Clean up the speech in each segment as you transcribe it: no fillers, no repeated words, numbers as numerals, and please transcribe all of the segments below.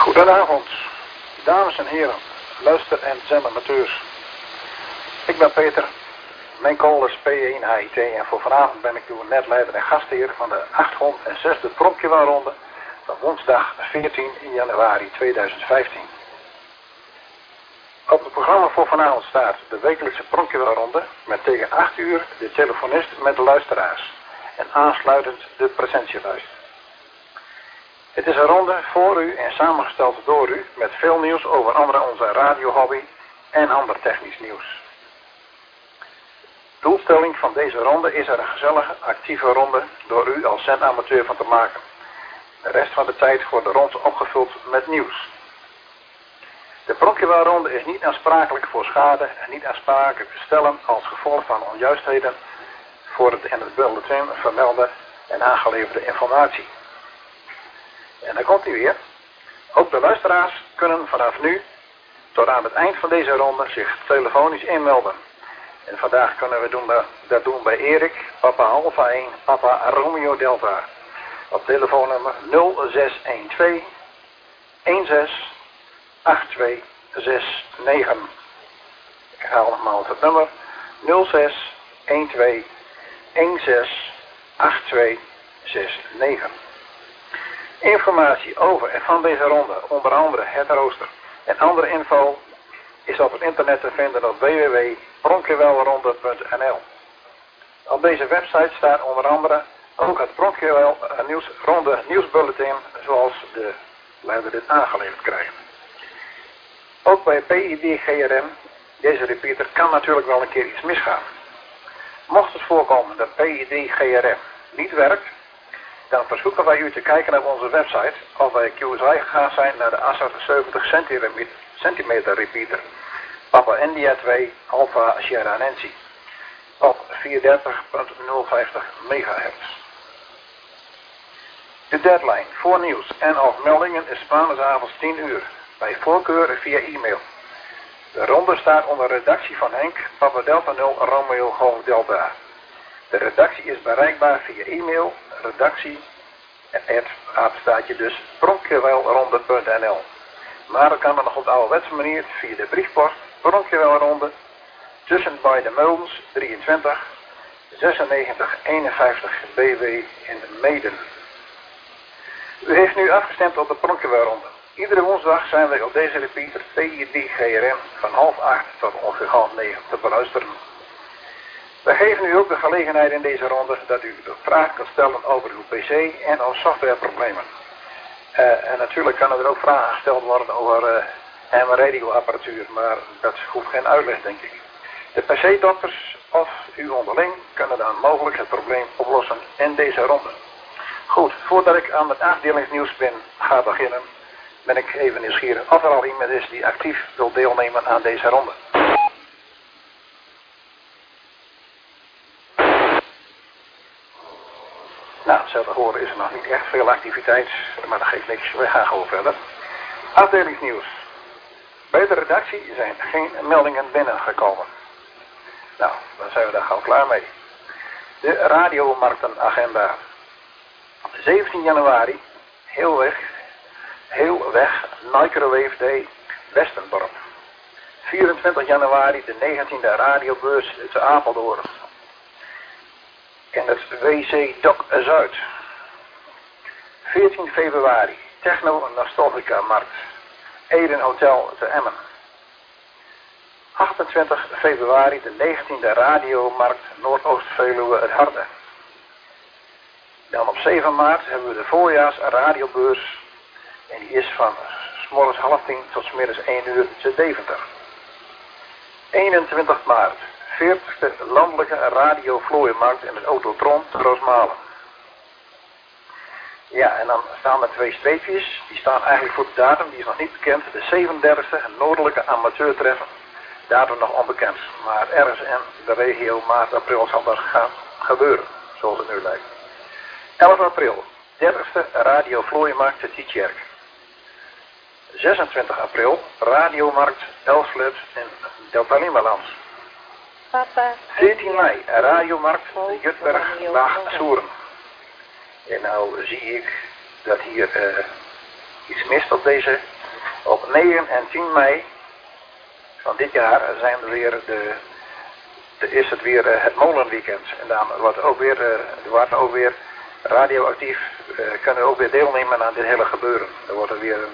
Goedenavond, dames en heren, luister- en zendamateurs. Ik ben Peter, mijn call is P1HIT en voor vanavond ben ik uw netleider en gastheer van de 806e Pronkjewelronde van woensdag 14 januari 2015. Op het programma voor vanavond staat de wekelijkse Pronkjewelronde met tegen 8 uur de telefonist met de luisteraars en aansluitend de presentielijst. Het is een ronde voor u en samengesteld door u met veel nieuws over andere onze radiohobby en ander technisch nieuws. Doelstelling van deze ronde is er een gezellige, actieve ronde door u als zendamateur van te maken. De rest van de tijd wordt de ronde opgevuld met nieuws. De Pronkjewelronde is niet aansprakelijk voor schade en niet aansprakelijk te stellen als gevolg van onjuistheden voor het in het bulletin vermelde en aangeleverde informatie. En dan komt hij weer. Ook de luisteraars kunnen vanaf nu tot aan het eind van deze ronde zich telefonisch inmelden. En vandaag kunnen we dat doen bij Erik, Papa Alpha 1, Papa Romeo Delta. Op telefoonnummer 0612 168269. Ik herhaal nogmaals het nummer 0612 168269. Informatie over en van deze ronde, onder andere het rooster en andere info, is op het internet te vinden op www.pronkjewelronde.nl. Op deze website staat onder andere ook het Pronkjewelronde nieuwsbulletin zoals de leider dit aangeleverd krijgt. Ook bij PID GRM, deze repeater, kan natuurlijk wel een keer iets misgaan. Mocht het voorkomen dat PID GRM niet werkt, dan verzoeken wij u te kijken op onze website of wij QSI gegaan zijn naar de 78 centimeter repeater Papa India 2 Alpha Sierra Nancy op 430.050 MHz. De deadline voor nieuws en of meldingen is maandagavond 10 uur, bij voorkeur via e-mail. De ronde staat onder redactie van Henk, Papa Delta 0 Romeo Golf Delta. De redactie is bereikbaar via e-mail, redactie dus pronkjewelronde.nl. Maar dat kan dan nog op de ouderwetse manier via de briefpost Pronkjewelronde tussen bij de Meulens 23 96 51 BW in Meeden. U heeft nu afgestemd op de Pronkjewelronde. Iedere woensdag zijn wij op deze repeater PID GRM van 7:30 tot ongeveer 8:30 te beluisteren. We geven u ook de gelegenheid in deze ronde dat u vragen kunt stellen over uw PC en over softwareproblemen. En natuurlijk kan er ook vragen gesteld worden over radioapparatuur, maar dat hoeft geen uitleg, denk ik. De PC-dokters of u onderling kunnen dan mogelijk het probleem oplossen in deze ronde. Goed, voordat ik aan het afdelingsnieuws ga beginnen, ben ik even nieuwsgierig of er al iemand is die actief wil deelnemen aan deze ronde. Nou, zoals te horen is er nog niet echt veel activiteit, maar dat geeft niks. We gaan gewoon verder. Afdelingsnieuws. Bij de redactie zijn geen meldingen binnengekomen. Nou, dan zijn we daar gauw klaar mee. De radiomarktenagenda. 17 januari, heel weg, Microwave Day, Westendorp. 24 januari, de 19e radiobeurs te Apeldoorn. In het WC Doc Zuid. 14 februari, Techno Nostalgica Markt, Eden Hotel te Emmen. 28 februari, de 19e radiomarkt Noordoost-Veluwe het Harde. Dan op 7 maart hebben we de voorjaars radiobeurs en die is van 's morgens 9:30 tot 's middags 1 uur te Deventer. 21 maart. 40e landelijke radiovlooienmarkt in het Autotron te Roosmalen. Ja, en dan staan er 2 streepjes. Die staan eigenlijk voor de datum, die is nog niet bekend. De 37e noordelijke amateurtreffen. Datum nog onbekend. Maar ergens in de regio maart, april zal dat gaan gebeuren, zoals het nu lijkt. 11 april, 30e radiovlooienmarkt te Tietjerk. 26 april, radiomarkt Elslet in Delta-Limaland. 14 mei, radiomarkt Jutberg, Laag-Soeren. En nou zie ik dat hier iets mist op deze Op 9 en 10 mei van dit jaar zijn er weer is het weer het molenweekend. En dan wordt ook weer radioactief, kunnen ook weer deelnemen aan dit hele gebeuren. Er wordt er weer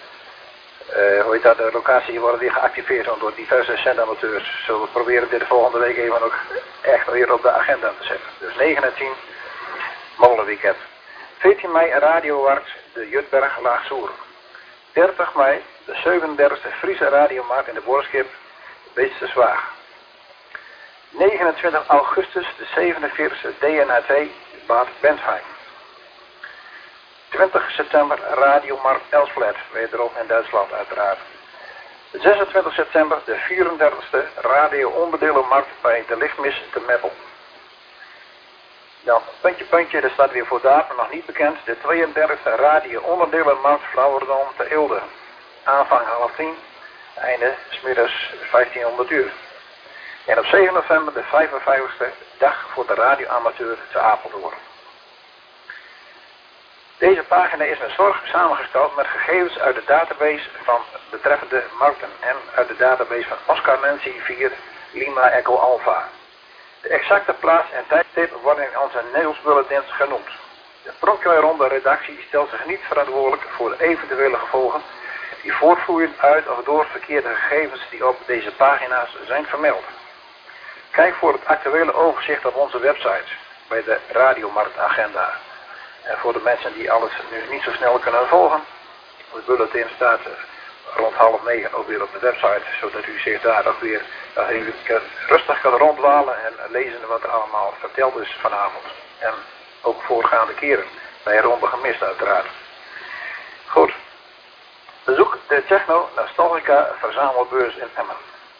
de locatie wordt weer geactiveerd door diverse zendamateurs. Zullen we proberen dit de volgende week even ook echt weer op de agenda te zetten. Dus 9 en 10 molenweekend. 14 mei radiomarkt de Jutberg Laagsoer. 30 mei de 37e Friese radiomarkt in de Borskip Beeste Zwaag. 29 augustus de 47e DNA2 Bad Bentheim. 20 september radiomarkt Elsfleth, wederom in Duitsland uiteraard. 26 september de 34e radio-onderdelenmarkt bij de Lichtmis te Meppel. Dan puntje, er staat weer voor datum nog niet bekend. De 32e radio-onderdelenmarkt Flauwerdam te Eelde. Aanvang 9:30, einde 's middags 1500 uur. En op 7 november de 55e dag voor de radioamateur te Apeldoorn. Deze pagina is met zorg samengesteld met gegevens uit de database van betreffende markten en uit de database van Oscar Nancy 4 Lima Echo Alpha. De exacte plaats en tijdstip worden in onze nieuwsbulletins genoemd. De Pronkjoi-ronde redactie stelt zich niet verantwoordelijk voor de eventuele gevolgen die voortvloeien uit of door verkeerde gegevens die op deze pagina's zijn vermeld. Kijk voor het actuele overzicht op onze website bij de radiomarktagenda. En voor de mensen die alles nu niet zo snel kunnen volgen, de bulletin staat rond 8:30 ook weer op de website, zodat u zich daar ook weer rustig kan ronddwalen en lezen wat er allemaal verteld is vanavond. En ook voorgaande keren, bij Ronde Gemist uiteraard. Goed, bezoek de Techno Nostalgica verzamelbeurs in Emmen.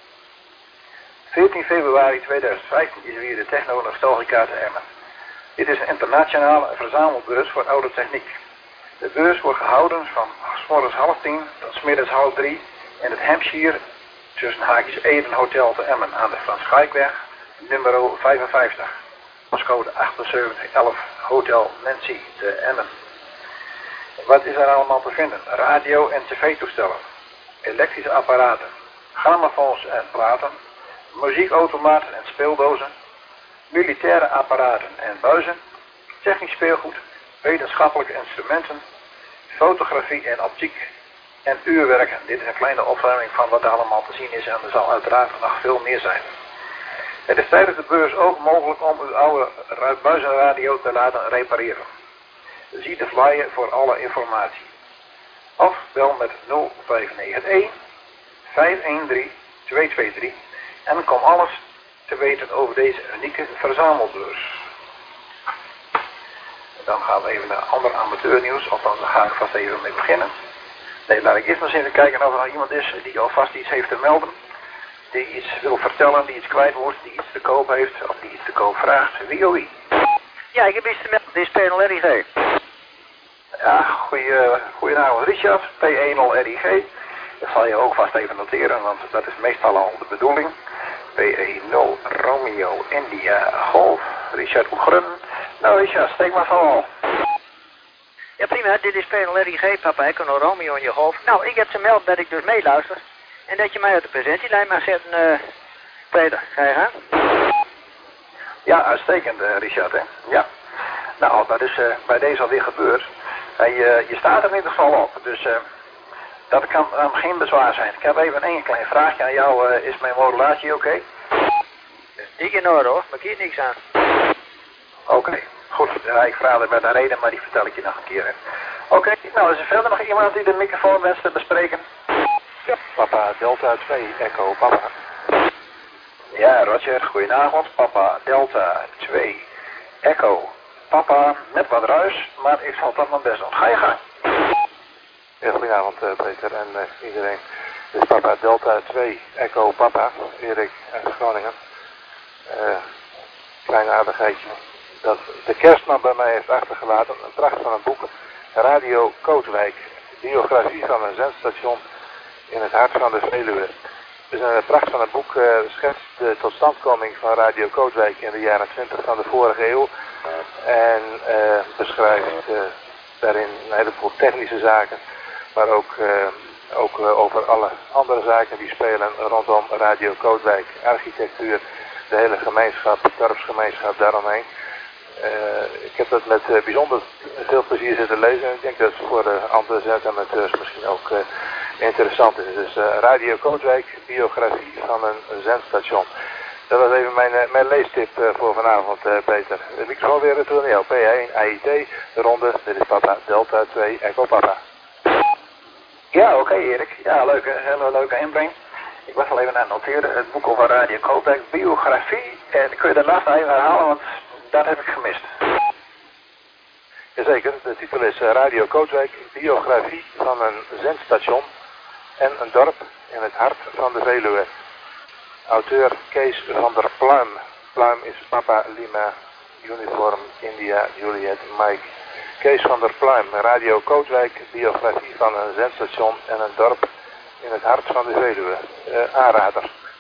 14 februari 2015 is weer de Techno Nostalgica te Emmen. Dit is een internationale verzamelbeurs voor oude techniek. De beurs wordt gehouden van 's morgens 9:30 tot 's middags 2:30 in het Hampshire tussen haakjes Eden Hotel te Emmen aan de Frans Gijkweg, nummer 55. Postcode 7811 Hotel Nancy te Emmen. Wat is er allemaal te vinden? Radio- en tv-toestellen, elektrische apparaten, grammofoons en platen, muziekautomaten en speeldozen, militaire apparaten en buizen, technisch speelgoed, wetenschappelijke instrumenten, fotografie en optiek en uurwerken. Dit is een kleine opruiming van wat er allemaal te zien is en er zal uiteraard nog veel meer zijn. Het is tijdens de beurs ook mogelijk om uw oude buizenradio te laten repareren. Zie de flyer voor alle informatie. Of bel met 0591 513 223 en kom alles te weten over deze unieke verzamelbeurs. Dan gaan we even naar ander amateurnieuws, althans daar ga ik vast even mee beginnen. Nee, laat ik eerst maar eens even kijken of er nog iemand is die alvast iets heeft te melden. Die iets wil vertellen, die iets kwijt wordt, die iets te koop heeft of die iets te koop vraagt. Wie of wie? Ja, ik heb iets te melden. Dit is P0 RIG. Ja, goedenavond Richard, P10 RIG. Dat zal je ook vast even noteren, want dat is meestal al de bedoeling. P10 Romeo India Golf, Richard Oegren. Nou Richard, steek maar van wal. Ja prima, dit is P0 RIG, papa Echo Romeo in je hoofd. Nou, ik heb te melden dat ik dus meeluister. En dat je mij uit de presentielijn mag zetten, Peter. Ga je gaan? Ja, uitstekend Richard, hè. Ja. Nou, dat is bij deze alweer gebeurd. Je staat er in ieder geval op, dus dat kan geen bezwaar zijn. Ik heb even een klein vraagje aan jou. Is mijn modulatie oké? Dik in orde hoor, maar hier niks aan. Oké, goed. Ja, ik vraag er met een reden, maar die vertel ik je nog een keer. Oké, nou is er verder nog iemand die de microfoon wenst te bespreken? Ja, papa Delta 2 Echo Papa. Ja, Roger, goedenavond. Papa Delta 2 Echo Papa, met wat ruis, maar ik zal dat mijn best doen. Ga je gang. Ja, goedenavond Peter en iedereen. Dit is papa Delta 2 Echo Papa, Erik uit Groningen. Klein aardigheidje. Dat de kerstman bij mij heeft achtergelaten, een pracht van een boek. Radio Kootwijk, biografie van een zendstation in het hart van de Veluwe. Dus een pracht van een boek schetst de totstandkoming van Radio Kootwijk in de jaren 20 van de vorige eeuw. En beschrijft daarin een heleboel technische zaken, maar ook Ook over alle andere zaken die spelen rondom Radio Kootwijk, architectuur, de hele gemeenschap, dorpsgemeenschap daaromheen. Ik heb dat met bijzonder veel plezier zitten lezen en ik denk dat het voor andere zendamateurs misschien ook interessant is. Dus Radio Kootwijk, biografie van een zendstation. Dat was even mijn leestip voor vanavond, Peter. De microfoon weer retourneel. P1, AIT, de ronde. Dit is Papa, Delta 2, Echo Papa. Ja, oké, Erik. Ja, hele leuke inbreng. Ik was al even aan het noteren. Het boek over Radio Kootwijk, biografie. En kun je de laatste even herhalen, want dat heb ik gemist. Jazeker, de titel is Radio Kootwijk, biografie van een zendstation en een dorp in het hart van de Veluwe. Auteur Kees van der Pluim. Pluim is Papa Lima, Uniform, India, Juliet, Mike. Kees van der Pluim, Radio Kootwijk, biografie van een zendstation en een dorp in het hart van de Veluwe. Aanrader.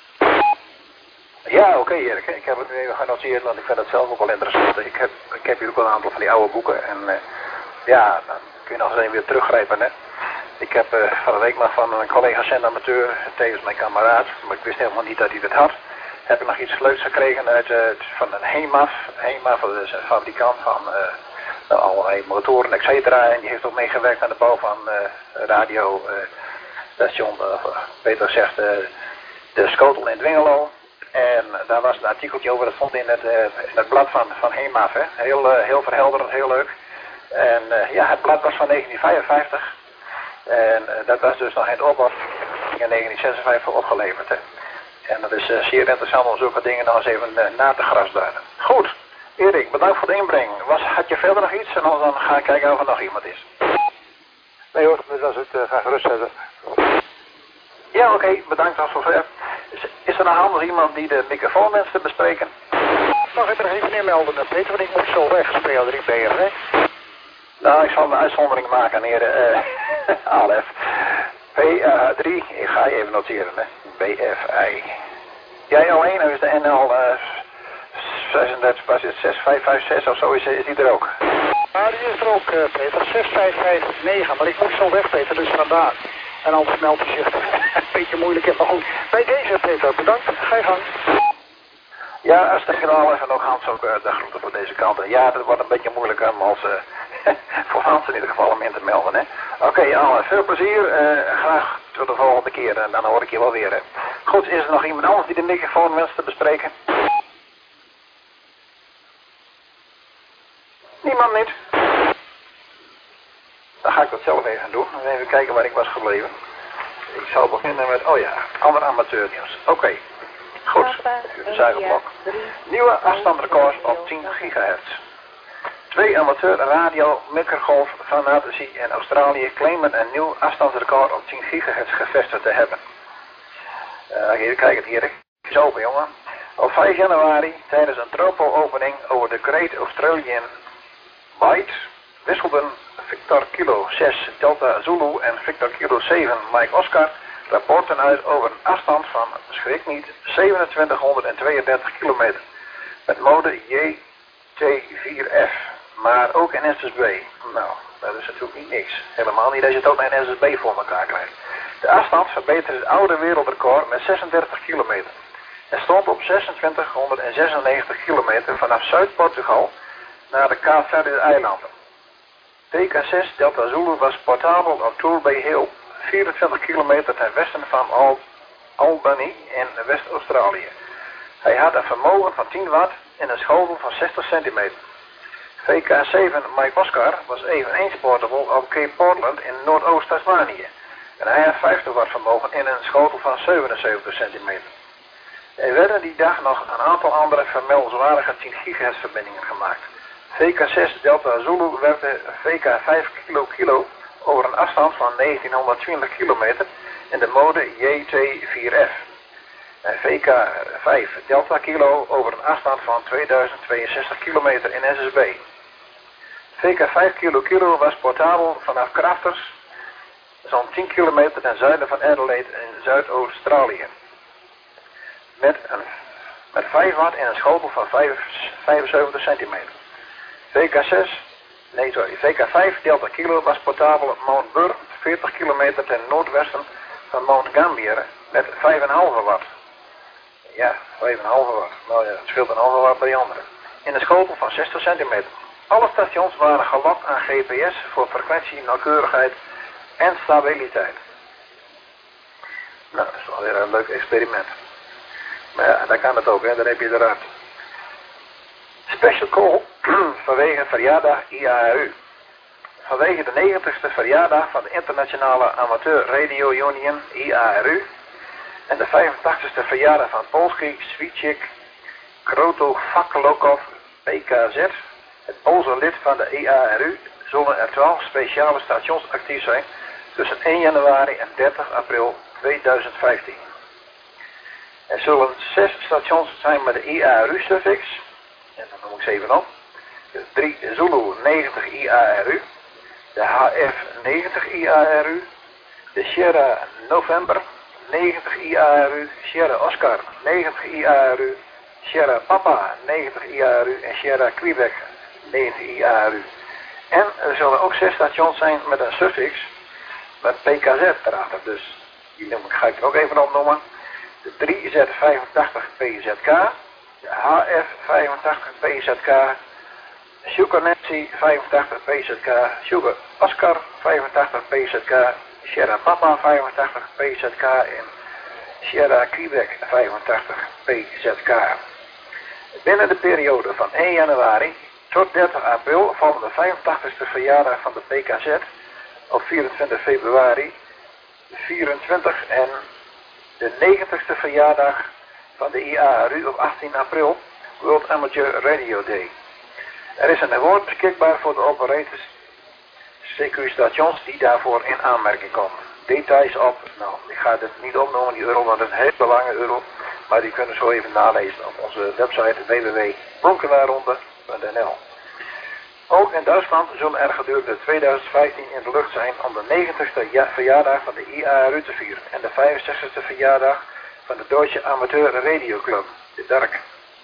Ja, oké, Erik. Ik heb het nu even genoteerd, want ik vind het zelf ook wel interessant. Ik heb hier ook wel een aantal van die oude boeken en ja, dan kun je nog eens even weer teruggrijpen, hè. Ik heb van de week nog van een collega zendamateur, tevens mijn kameraad, maar ik wist helemaal niet dat hij het had, heb ik nog iets leuks gekregen van een HEMAF. HEMAF is een fabrikant van allerlei motoren, et cetera. En die heeft ook meegewerkt aan de bouw van radiostation, beter gezegd, de Schotel in Dwingelo. En daar was een artikeltje over, dat stond in het blad van HEMAF, hè. Heel verhelderend, heel leuk. En ja, het blad was van 1955. En dat was dus nog in het opbouw in 1956 opgeleverd. Hè. En dat is zeer interessant om zulke dingen nog eens even na te grasduinen. Goed, Erik, bedankt voor de inbreng. Had je verder nog iets? En dan ga ik kijken of er nog iemand is. Nee hoor, dus als het ga gerust zetten. Ja, oké, bedankt al zover. Is er nog anders iemand die de microfoon wenst te bespreken? Mag ik er even inmelden, Peter, want ik moet zo weg, speel 3 hè? Nou, ik zal een uitzondering maken, heren. Alef. PA3, ik ga je even noteren, hè. BFI. Jij alleen, of is de NL 6556 of zo, is die er ook? Ja, die is er ook, Peter, 6559, maar ik moet zo weg, Peter, dus vandaar. En anders meldt hij zich een beetje moeilijk, maar goed. Bij deze, Peter, bedankt, ga je gang. Ja, als de generaal even nog Hans ook de groeten voor deze kant. Ja, dat wordt een beetje moeilijk om als voor Hans in ieder geval om in te melden, hè. Oké, veel plezier. Graag tot de volgende keer en dan hoor ik je wel weer. Hè. Goed, is er nog iemand anders die de microfoon wenst te bespreken? Niemand niet? Dan ga ik dat zelf even doen. Even kijken waar ik was gebleven. Ik zal beginnen met, oh ja, ander amateurnieuws. Oké. Goed, zuigerblok. Nieuwe afstandsrecords op 10 gigahertz. 2 amateur radio microgolf fanatici in Australië claimen een nieuw afstandsrecord op 10 gigahertz gevestigd te hebben. Even kijken, hier is open, jongen. Op 5 januari, tijdens een tropo-opening over de Great Australian Bight, wisselden Victor Kilo 6 Delta Zulu en Victor Kilo 7 Mike Oscar rapporten uit over een afstand van, schrik niet, 2732 kilometer. Met mode JT4F, maar ook in SSB. Nou, dat is natuurlijk niet niks. Helemaal niet als je het ook naar een SSB voor elkaar krijgt. De afstand verbeterde het oude wereldrecord met 36 kilometer. Het stond op 2696 kilometer vanaf Zuid-Portugal naar de Kaapverde-eilanden. TK6 Delta Zulu was portabel op Torbay Hill, 24 kilometer ten westen van Albany in West-Australië. Hij had een vermogen van 10 watt en een schotel van 60 centimeter. VK7 Mike Oscar was eveneens portable op Cape Portland in Noordoost-Tasmanië. En hij had 50 watt vermogen in een schotel van 77 centimeter. Er werden die dag nog een aantal andere vermeldenswaardige 10 gigahertz verbindingen gemaakt. VK6 Delta Zulu werkte VK5 kilo over een afstand van 1920 kilometer in de mode JT4F. En VK5 Delta Kilo over een afstand van 2062 kilometer in SSB. VK5 kilo was portabel vanaf Crafters, zo'n 10 kilometer ten zuiden van Adelaide in Zuid-Australië. Met 5 watt en een schotel van 75 centimeter. VK5 Delta Kilo was portabel op Mount Burr, 40 kilometer ten noordwesten van Mount Gambier met 5,5 watt. Ja, 5,5 watt. Nou ja, het scheelt een halve watt bij die andere. In een schotel van 60 centimeter. Alle stations waren gelokt aan GPS voor frequentie, nauwkeurigheid en stabiliteit. Nou, dat is wel weer een leuk experiment. Maar ja, dan kan het ook, hè, dan heb je eruit. Special call vanwege verjaardag IARU. Vanwege de 90ste verjaardag van de Internationale Amateur Radio Union IARU en de 85ste verjaardag van Polski Swiecik Kroto Faklokov PKZ, het Poolse lid van de IARU, zullen er 12 speciale stations actief zijn tussen 1 januari en 30 april 2015. Er zullen 6 stations zijn met de IARU-suffix, en dan noem ik ze even op. De 3 Zulu 90 IARU, de HF 90 IARU, de Sierra November 90 IARU, Sierra Oscar 90 IARU, Sierra Papa 90 IARU en Sierra Quebec 90 IARU. En er zullen ook 6 stations zijn met een suffix met PKZ erachter, dus die ga ik er ook even opnoemen. De 3Z85PZK, de HF85PZK, Sugar Nancy 85PZK, Sugar Oscar 85PZK, Sierra Papa 85PZK en Sierra Quebec 85PZK. Binnen de periode van 1 januari tot 30 april vallen de 85ste verjaardag van de PKZ op 24 februari, 24 en de 90ste verjaardag van de IARU op 18 april, World Amateur Radio Day. Er is een award beschikbaar voor de operators CQ-stations die daarvoor in aanmerking komen. Details op, nou ik ga dit niet opnoemen die euro, want het is een hele lange euro, maar die kunnen zo even nalezen op onze website www.bronkelaarronde.nl. Ook in Duitsland zullen er gedurende 2015 in de lucht zijn om de 90ste verjaardag van de IARU te vieren en de 65ste verjaardag van de Duitse Amateur Radio Club, de DARK.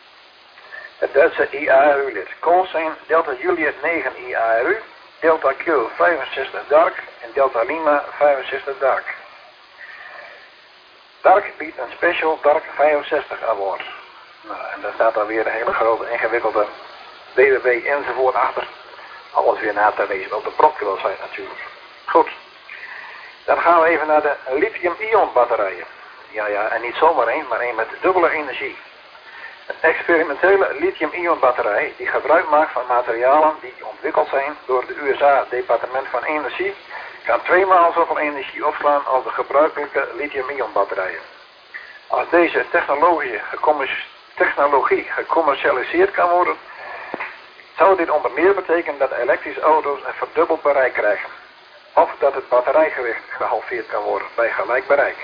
Het Duitse IARU-lid calls zijn Delta Juliet 9 IARU, Delta Q 65 DARK en Delta Lima 65 DARK. DARK biedt een special DARK 65 award. Nou, en daar staat dan weer een hele grote ingewikkelde www enzovoort achter. Alles weer na te lezen op de Bronkelo site natuurlijk. Goed. Dan gaan we even naar de lithium-ion batterijen. Ja, en niet zomaar één, maar één met dubbele energie. Een experimentele lithium-ion batterij die gebruik maakt van materialen die ontwikkeld zijn door het USA Departement van Energie, kan 2 maal zoveel energie opslaan als de gebruikelijke lithium-ion batterijen. Als deze technologie gecommercialiseerd kan worden, zou dit onder meer betekenen dat elektrische auto's een verdubbeld bereik krijgen. Of dat het batterijgewicht gehalveerd kan worden bij gelijk bereik.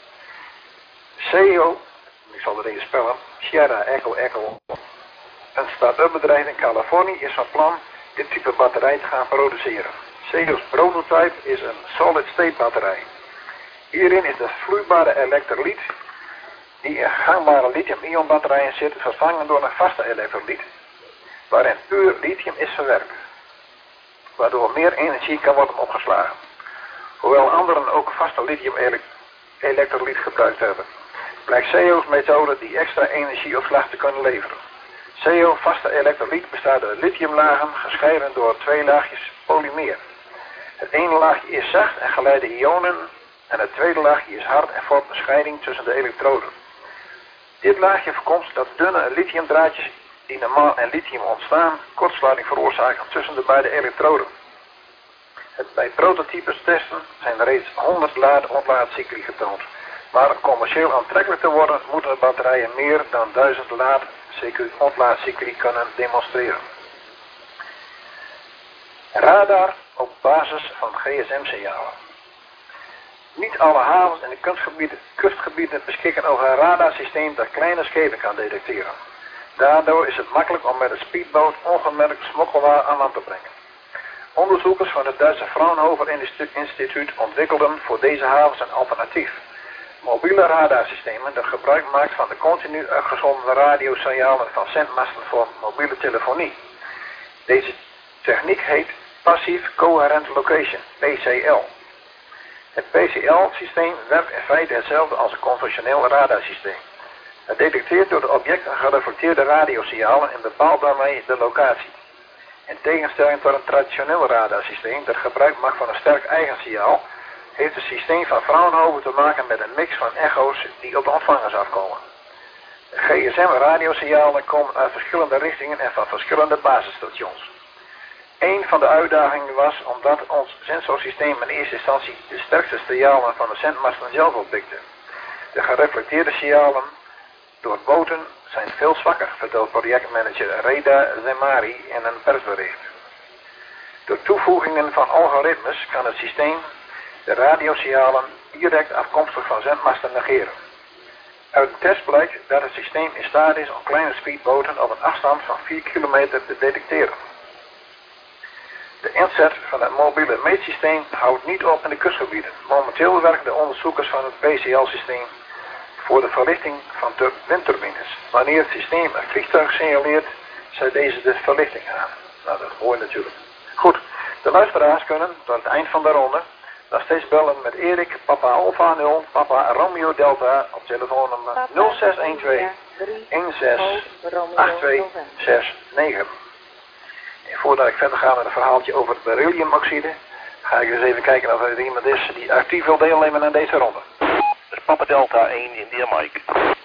CEO, ik zal er even spellen, Sierra Echo Echo, een start-up bedrijf in Californië is van plan dit type batterij te gaan produceren. CEO's prototype is een solid-state batterij. Hierin is de vloeibare elektrolyt die in gangbare lithium-ion batterijen zit vervangen door een vaste elektrolyt, waarin puur lithium is verwerkt, waardoor meer energie kan worden opgeslagen. Hoewel anderen ook vaste lithium-elektrolyt gebruikt hebben, blijkt CEO's methode die extra energieopslag te kunnen leveren. CEO vaste elektrolyt bestaat uit lithiumlagen gescheiden door 2 laagjes polymeer. Het ene laagje is zacht en geleidt ionen en het tweede laagje is hard en vormt een scheiding tussen de elektroden. Dit laagje voorkomt dat dunne lithiumdraadjes die normaal in lithium ontstaan kortsluiting veroorzaken tussen de beide elektroden. Bij prototypes testen zijn reeds 100 laad-ontlaadcycli getoond. Maar om commercieel aantrekkelijk te worden moeten de batterijen meer dan 1000 laad-ontlaadcycli kunnen demonstreren. Radar op basis van GSM-signalen. Niet alle havens en de kustgebieden beschikken over een radarsysteem dat kleine schepen kan detecteren. Daardoor is het makkelijk om met een speedboot ongemerkt smokkelwaar aan land te brengen. Onderzoekers van het Duitse Fraunhofer Instituut ontwikkelden voor deze havens een alternatief. Mobiele radarsystemen dat gebruik maakt van de continu uitgezonden radiosignalen van zendmasten voor mobiele telefonie. Deze techniek heet Passive Coherent Location, PCL. Het PCL-systeem werkt in feite hetzelfde als een conventioneel radarsysteem. Het detecteert door het object een gereflecteerde radiosignalen en bepaalt daarmee de locatie. In tegenstelling tot een traditioneel radarsysteem dat gebruik maakt van een sterk eigen signaal, heeft het systeem van Fraunhofer te maken met een mix van echo's die op de ontvangers afkomen. De GSM-radiosignalen komen uit verschillende richtingen en van verschillende basisstations. Een van de uitdagingen was omdat ons sensorsysteem in eerste instantie de sterkste signalen van de zendmasten zelf oppikte. De gereflecteerde signalen door boten zijn veel zwakker, vertelt projectmanager Reda Zemari in een persbericht. Door toevoegingen van algoritmes kan het systeem de radiosignalen direct afkomstig van zendmasten negeren. Uit de test blijkt dat het systeem in staat is om kleine speedboten op een afstand van 4 kilometer te detecteren. De inzet van het mobiele meetsysteem houdt niet op in de kustgebieden. Momenteel werken de onderzoekers van het PCL-systeem voor de verlichting van de windturbines. Wanneer het systeem een vliegtuig signaleert, zet deze de verlichting aan. Nou, dat hoor je natuurlijk. Goed, de luisteraars kunnen tot het eind van de ronde nog steeds bellen met Erik, Papa Alpha 0, Papa Romeo Delta op telefoonnummer 0612 168269. En voordat ik verder ga met een verhaaltje over het berylliumoxide, ga ik eens even kijken of er iemand is die actief wil deelnemen aan deze ronde. Dus Papa Delta 1 India Mike.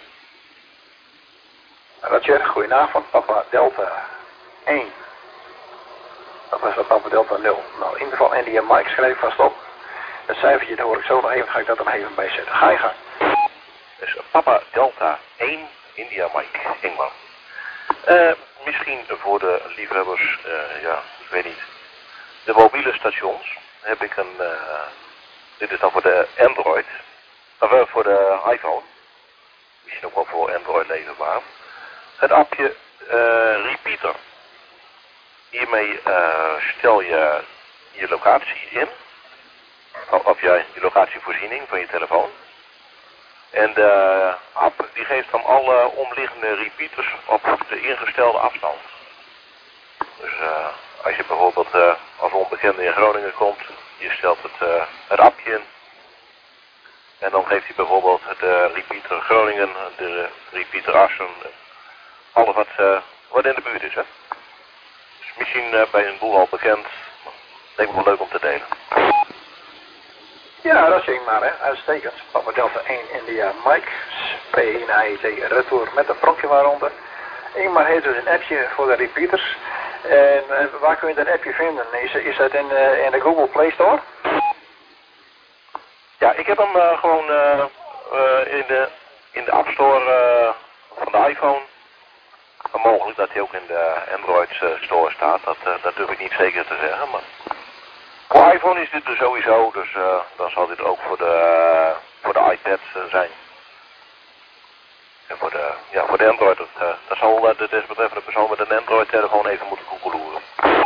Roger, goedenavond, Papa Delta 1. Dat was de Papa Delta 0. Nou, in ieder geval India Mike, schrijf vast op. Het cijfertje, dat hoor ik zo nog even, ga ik dat er nog even bij zetten. Ga je gang. Dus Papa Delta 1 India Mike, Engman. Misschien voor de liefhebbers, ja, ik weet niet. De mobiele stations heb ik een, dit is dan voor de Android, of voor de iPhone. Misschien ook wel voor Android leverbaar. Het appje Repeater. Hiermee stel je je locatie in. Of je locatievoorziening van je telefoon. En de app die geeft dan alle omliggende repeaters op de ingestelde afstand. Dus als je bijvoorbeeld als onbekende in Groningen komt, je stelt het appje in. En dan geeft hij bijvoorbeeld de repeater Groningen, de repeater Assen, alles wat in de buurt is. Hè? Dus misschien bij een boel al bekend, denk ik wel leuk om te delen. Ja, dat zeg ik maar, hè. Uitstekend. Papa Delta 1 India Mike, P1AET retour met een pronkje waaronder. Ingmar heeft dus een appje voor de repeaters. En waar kun je dat appje vinden? Is dat in de Google Play Store? Ja, ik heb hem gewoon in de App Store van de iPhone. Maar mogelijk dat hij ook in de Android Store staat, dat durf ik niet zeker te zeggen. Maar voor iPhone is dit er sowieso, dus dan zal dit ook voor de iPad zijn. En voor de Android, dat zal de desbetreffende persoon met een Android telefoon even moeten googelen.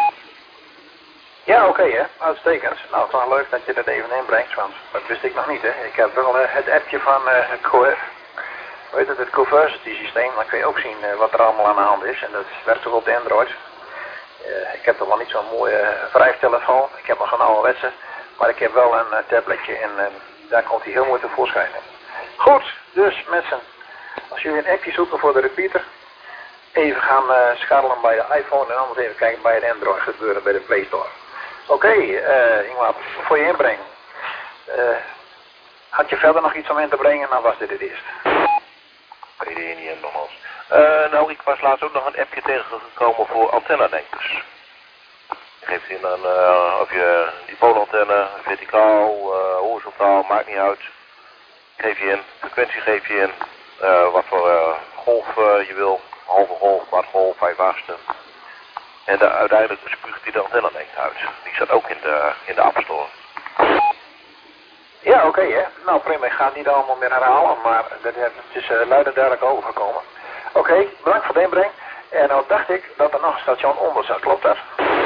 Ja, oké, hè. Uitstekend. Nou, het is wel leuk dat je dat even inbrengt, want dat wist ik nog niet, hè. Ik heb wel het appje van het COEF. Weet het Coversity systeem, dan kun je ook zien wat er allemaal aan de hand is. En dat werkt ook op de Android. Ik heb toch wel niet zo'n mooie wrijftelefoon. Ik heb nog een ouderwetse. Maar ik heb wel een tabletje en daar komt hij heel mooi tevoorschijn. Goed, dus mensen, als jullie een appje zoeken voor de repeater, even gaan scharrelen bij de iPhone en anders even kijken bij de Android gebeuren bij de Play Store. Oké, Ingmar, voor je inbreng. Had je verder nog iets om in te brengen, dan was dit het eerst. Weet je niet nogmaals. Nou, ik was laatst ook nog een appje tegengekomen voor antennedenkers. Je geeft in of je dipoolantenne, verticaal, horizontaal, maakt niet uit. Geef je in, frequentie geef je in, wat voor golf je wil, halve golf, kwartgolf, 5/8. En uiteindelijk spuugt hij de antennelengte uit. Die staat ook in de App Store. Ja, oké, hè. Nou prima, ik ga het niet allemaal meer herhalen, maar het is luid en duidelijk overgekomen. Oké, bedankt voor de inbreng. En nou dacht ik dat er nog een station onder zat, klopt dat?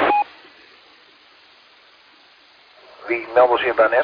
Wie meldde zich daarnet?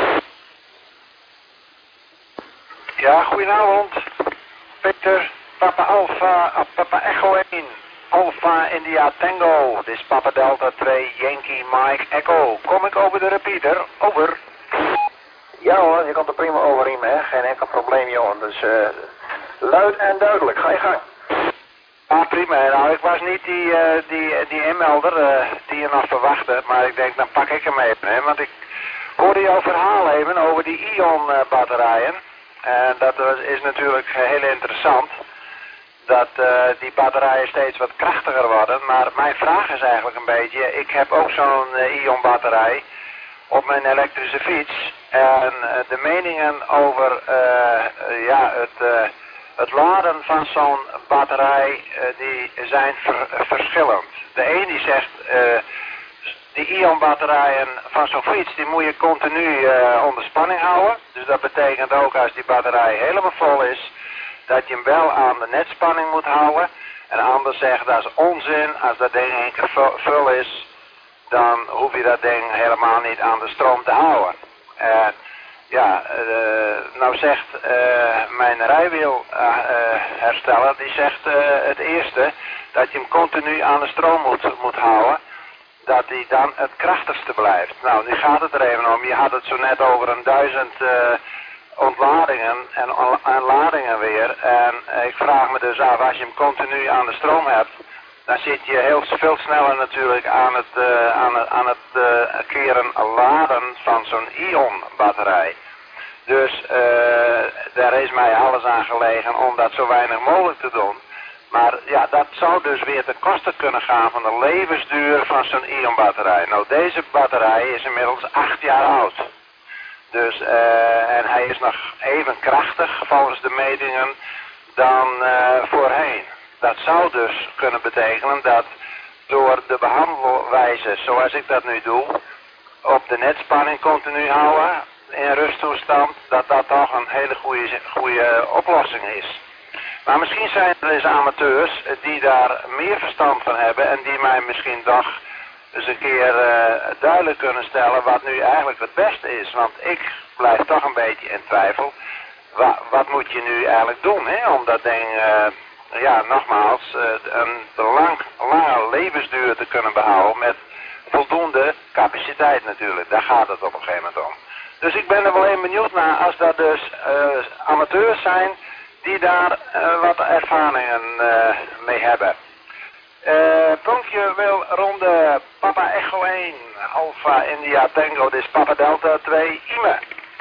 Ja, goedenavond. Peter, Papa Alpha, Papa Echo 1. Alpha India Tango. Dit is Papa Delta 2, Yankee Mike Echo. Kom ik over de repeater? Over. Ja hoor, je komt er prima overeen, hè. Geen enkel probleem, jongen. Dus luid en duidelijk. Ga je gang. Ah, prima. Nou, ik was niet die inmelder die je nog verwachtte, maar ik denk, dan pak ik hem even, hè. Want ik hoorde jouw verhaal even over die Ion-batterijen. En dat is natuurlijk heel interessant. Dat die batterijen steeds wat krachtiger worden. Maar mijn vraag is eigenlijk een beetje, ik heb ook zo'n Ion-batterij op mijn elektrische fiets. En de meningen over het laden van zo'n batterij die zijn verschillend. De een die zegt, die Ion-batterijen van zo'n fiets die moet je continu onder spanning houden. Dus dat betekent ook als die batterij helemaal vol is, dat je hem wel aan de netspanning moet houden. En anders zegt dat is onzin, als dat ding één keer vol is, dan hoef je dat ding helemaal niet aan de stroom te houden. Nou zegt mijn rijwielhersteller, die zegt het eerste, dat je hem continu aan de stroom moet houden, dat hij dan het krachtigste blijft. Nou, nu gaat het er even om, je had het zo net over 1000 ontladingen en ladingen weer. En ik vraag me dus af, als je hem continu aan de stroom hebt, dan zit je heel veel sneller natuurlijk aan het keren laden van zo'n Ion-batterij. Dus daar is mij alles aan gelegen om dat zo weinig mogelijk te doen. Maar ja, dat zou dus weer ten koste kunnen gaan van de levensduur van zo'n Ion-batterij. Nou, deze batterij is inmiddels 8 jaar oud. Dus, en hij is nog even krachtig volgens de metingen dan voorheen. Dat zou dus kunnen betekenen dat door de behandelwijze zoals ik dat nu doe, op de netspanning continu houden in rusttoestand, dat toch een hele goede oplossing is. Maar misschien zijn er eens amateurs die daar meer verstand van hebben en die mij misschien toch eens een keer duidelijk kunnen stellen wat nu eigenlijk het beste is. Want ik blijf toch een beetje in twijfel. Wat moet je nu eigenlijk doen, hè? Om dat ding, nogmaals, een lange levensduur te kunnen behouden met voldoende capaciteit natuurlijk. Daar gaat het op een gegeven moment om. Dus ik ben er wel even benieuwd naar als dat dus amateurs zijn die daar wat ervaringen mee hebben. Puntje wil ronde Papa Echo 1, Alpha India Tango, dit is Papa Delta 2, Ime.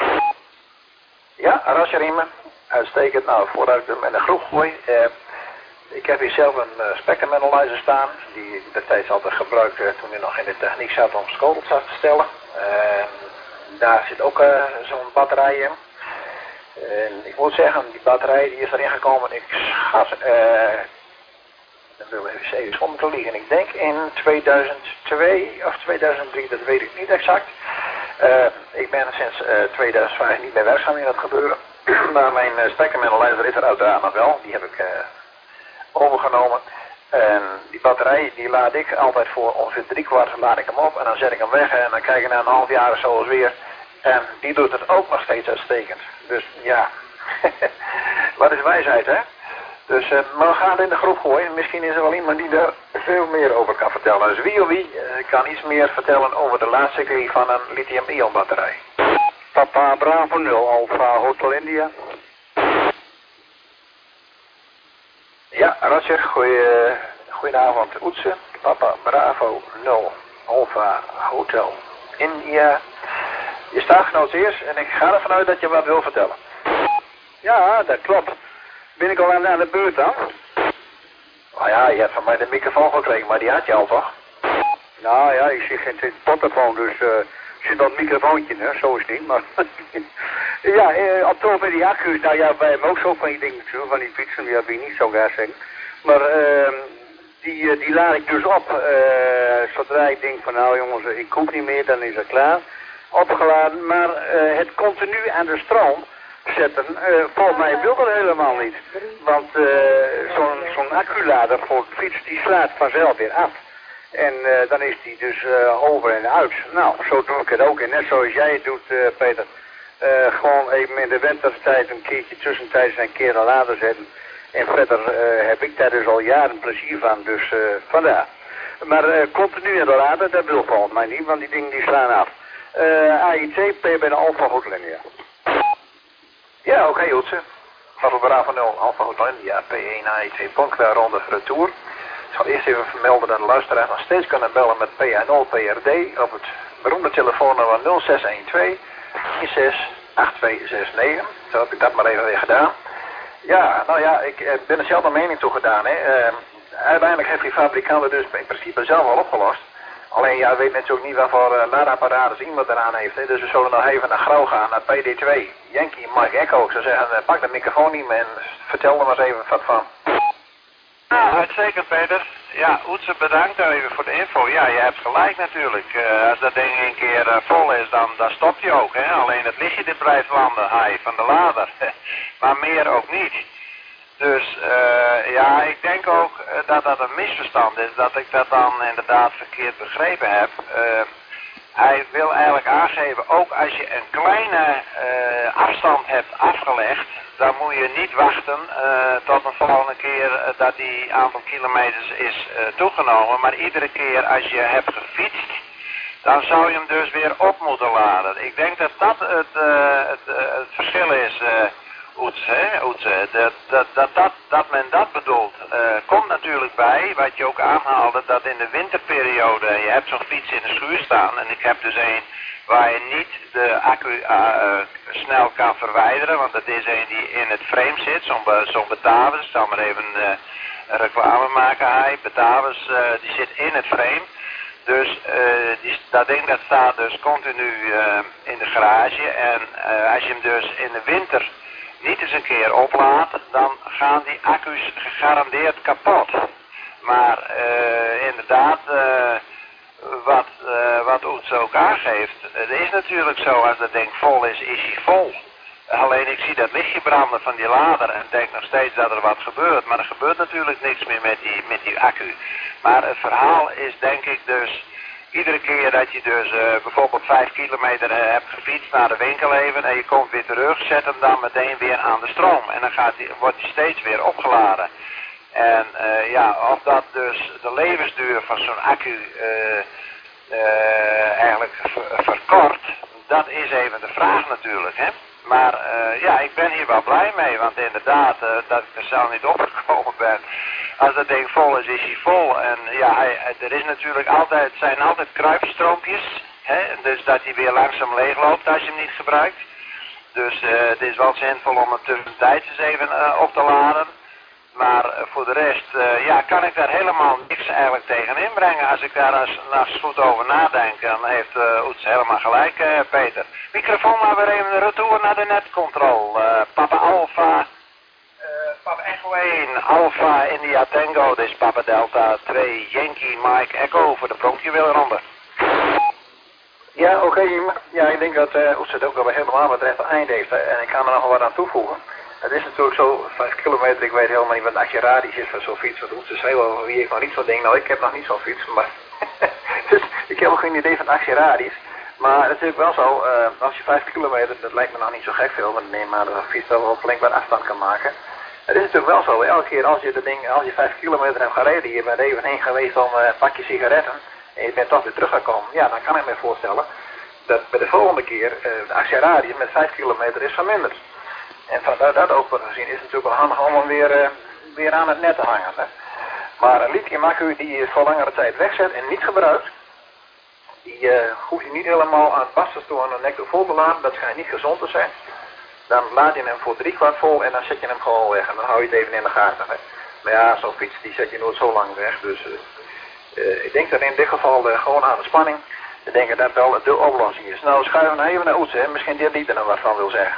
Ja, Roger Ime. Uitstekend. Nou, voordat ik hem in de groep gooi. Ik heb hier zelf een spectrum analyzer staan, die ik destijds altijd gebruikte toen ik nog in de techniek zat om schotels af te stellen. Daar zit ook zo'n batterij in. En ik moet zeggen, die batterij die is erin gekomen, ik schat, dan wil ik even zonder te liegen, ik denk in 2002 of 2003, dat weet ik niet exact. Ik ben sinds 2005 niet meer werkzaam in dat gebeuren, maar mijn spectrum analyzer is er uiteraard nog wel, die heb ik overgenomen. En die batterij die laad ik altijd voor ongeveer 3/4 laad ik hem op en dan zet ik hem weg en dan kijk ik na een half jaar of zo eens weer. En die doet het ook nog steeds uitstekend. Dus ja, wat is wijsheid, hè? Dus maar we gaan het in de groep gooien. Misschien is er wel iemand die daar veel meer over kan vertellen. Dus wie of wie kan iets meer vertellen over de laadcycli van een lithium-ion batterij. Papa Bravo 0, Alpha Hotel India. Ja, Roger, goedenavond Oetsen. Papa Bravo 0, Alpha Hotel India. Je staat genoteerd en ik ga ervan uit dat je wat wil vertellen. Ja, dat klopt. Ben ik al aan de beurt dan? Nou ja, je hebt van mij de microfoon gekregen, maar die had je al toch? Nou ja, ik zie geen portofoon, dus zit dat microfoontje, hè? Zo is het niet, maar... ja, op toon met die accu's, nou ja, wij hebben ook zo van die dingen natuurlijk, van die fietsen, die heb ik niet zo graag zeggen. Maar die laat ik dus op, zodra ik denk van nou jongens, ik hoef niet meer, dan is het klaar. Opgeladen, maar het continu aan de stroom zetten, volgens mij wil dat helemaal niet. Want zo'n acculader voor de fiets, die slaat vanzelf weer af. En dan is die dus over en uit. Nou, zo doe ik het ook. En net zoals jij het doet, Peter. Gewoon even in de wintertijd een keertje tussentijds een keer een lader zetten. En verder heb ik daar dus al jaren plezier van, dus vandaar. Maar continu in de lader, dat wil volgens mij niet, want die dingen die slaan af. AIC, P bij de Alpha Hotel India. Ja, oké, Oetse. Papa Bravo 0, Alpha Hotel India, P1 AIC Bonkla ronde retour. Ik zal eerst even vermelden dat de luisteraars nog steeds kunnen bellen met PA0 PRD op het beroemde telefoonnummer 0612 168269. Zo heb ik dat maar even weer gedaan. Ja, nou ja, ik ben er zelf een mening toe gedaan. Hè. Uiteindelijk heeft die fabrikant het dus in principe zelf al opgelost. Alleen ja, weet natuurlijk niet wat voor laadapparaten iemand eraan heeft. Hè. Dus we zullen nog even naar Grauw gaan, naar PD2. Yankee Mike Echo. Ik zou zeggen, pak de microfoon niet meer en vertel er maar eens even wat van. Ja, uitstekend Peter. Ja, Oetse, bedankt even voor de info. Ja, je hebt gelijk natuurlijk. Als dat ding een keer vol is, dan stopt hij ook. Hè? Alleen het lichtje dit blijft landen, hij van de lader. Maar meer ook niet. Dus ja, ik denk ook dat dat een misverstand is. Dat ik dat dan inderdaad verkeerd begrepen heb. Hij wil eigenlijk aangeven, ook als je een kleine afstand hebt afgelegd, dan moet je niet wachten tot een volgende keer dat die aantal kilometers is toegenomen. Maar iedere keer als je hebt gefietst, dan zou je hem dus weer op moeten laden. Ik denk dat dat het verschil is, Oetse, dat men dat bedoelt. Komt natuurlijk bij, wat je ook aanhaalde, dat in de winterperiode, je hebt zo'n fiets in de schuur staan en ik heb dus een waar je niet de accu snel kan verwijderen, want dat is een die in het frame zit, zo'n Batavus, ik zal maar even reclame maken, Batavus, die zit in het frame. Dus dat ding dat staat dus continu in de garage en als je hem dus in de winter niet eens een keer oplaadt, dan gaan die accu's gegarandeerd kapot. Maar inderdaad, wat Oetse ook aangeeft, het is natuurlijk zo, als dat ding vol is, is hij vol. Alleen ik zie dat lichtje branden van die lader en denk nog steeds dat er wat gebeurt. Maar er gebeurt natuurlijk niks meer met die accu. Maar het verhaal is denk ik dus, iedere keer dat je dus bijvoorbeeld 5 kilometer hebt gefietst naar de winkel even en je komt weer terug, zet hem dan meteen weer aan de stroom. En dan wordt hij steeds weer opgeladen. En ja, of dat dus de levensduur van zo'n accu eigenlijk verkort, dat is even de vraag natuurlijk, hè. Maar ja, ik ben hier wel blij mee, want inderdaad, dat ik er zelf niet opgekomen ben. Als dat ding vol is, is hij vol. En ja, er is natuurlijk altijd, het zijn altijd kruipstroompjes, hè, dus dat hij weer langzaam leegloopt als je hem niet gebruikt. Dus het is wel zinvol om hem tussentijds eens even op te laden. Maar voor de rest, ja, kan ik daar helemaal niks eigenlijk tegen inbrengen. Als ik daar eens goed over nadenk, dan heeft Oets helemaal gelijk, Peter. Microfoon maar weer even retour naar de netcontrol. Papa Alpha, Papa Echo 1, Alpha India Tango, dit is Papa Delta 2, Yankee Mike Echo voor de Bronkjewilronde. Ja, oké. Ja, ik denk dat Oets het ook al helemaal wat recht eind heeft. En ik kan er nog wel wat aan toevoegen. Het is natuurlijk zo, 5 kilometer, ik weet helemaal niet wat een actieradius is van zo'n fiets. Want Oetse zei wel, wie heeft nog niet zo'n ding? Nou, ik heb nog niet zo'n fiets, maar dus ik heb ook geen idee van actieradius. Maar het is natuurlijk wel zo, als je 5 kilometer, dat lijkt me nog niet zo gek veel, want neem maar een fiets dat wel flink wat afstand kan maken. Het is natuurlijk wel zo, elke keer als je 5 kilometer hebt gereden, je bent even heen geweest om een pakje sigaretten en je bent toch weer teruggekomen, ja, dan kan ik me voorstellen dat bij de volgende keer de actieradius met 5 kilometer is verminderd. En vanuit dat open gezien is het natuurlijk wel handig om hem weer aan het net te hangen. Hè. Maar een lithium-accu die je voor langere tijd wegzet en niet gebruikt, die hoef je niet helemaal aan het basissteen en een nek vol te laden, dat schijnt niet gezond te zijn. Dan laat je hem voor 3/4 vol en dan zet je hem gewoon weg en dan hou je het even in de gaten. Hè. Maar ja, zo'n fiets die zet je nooit zo lang weg, dus ik denk dat in dit geval gewoon aan de spanning, ik denk dat dat wel de oplossing is. Nou, schuiven we even naar Oetse, misschien die er nog wat van wil zeggen.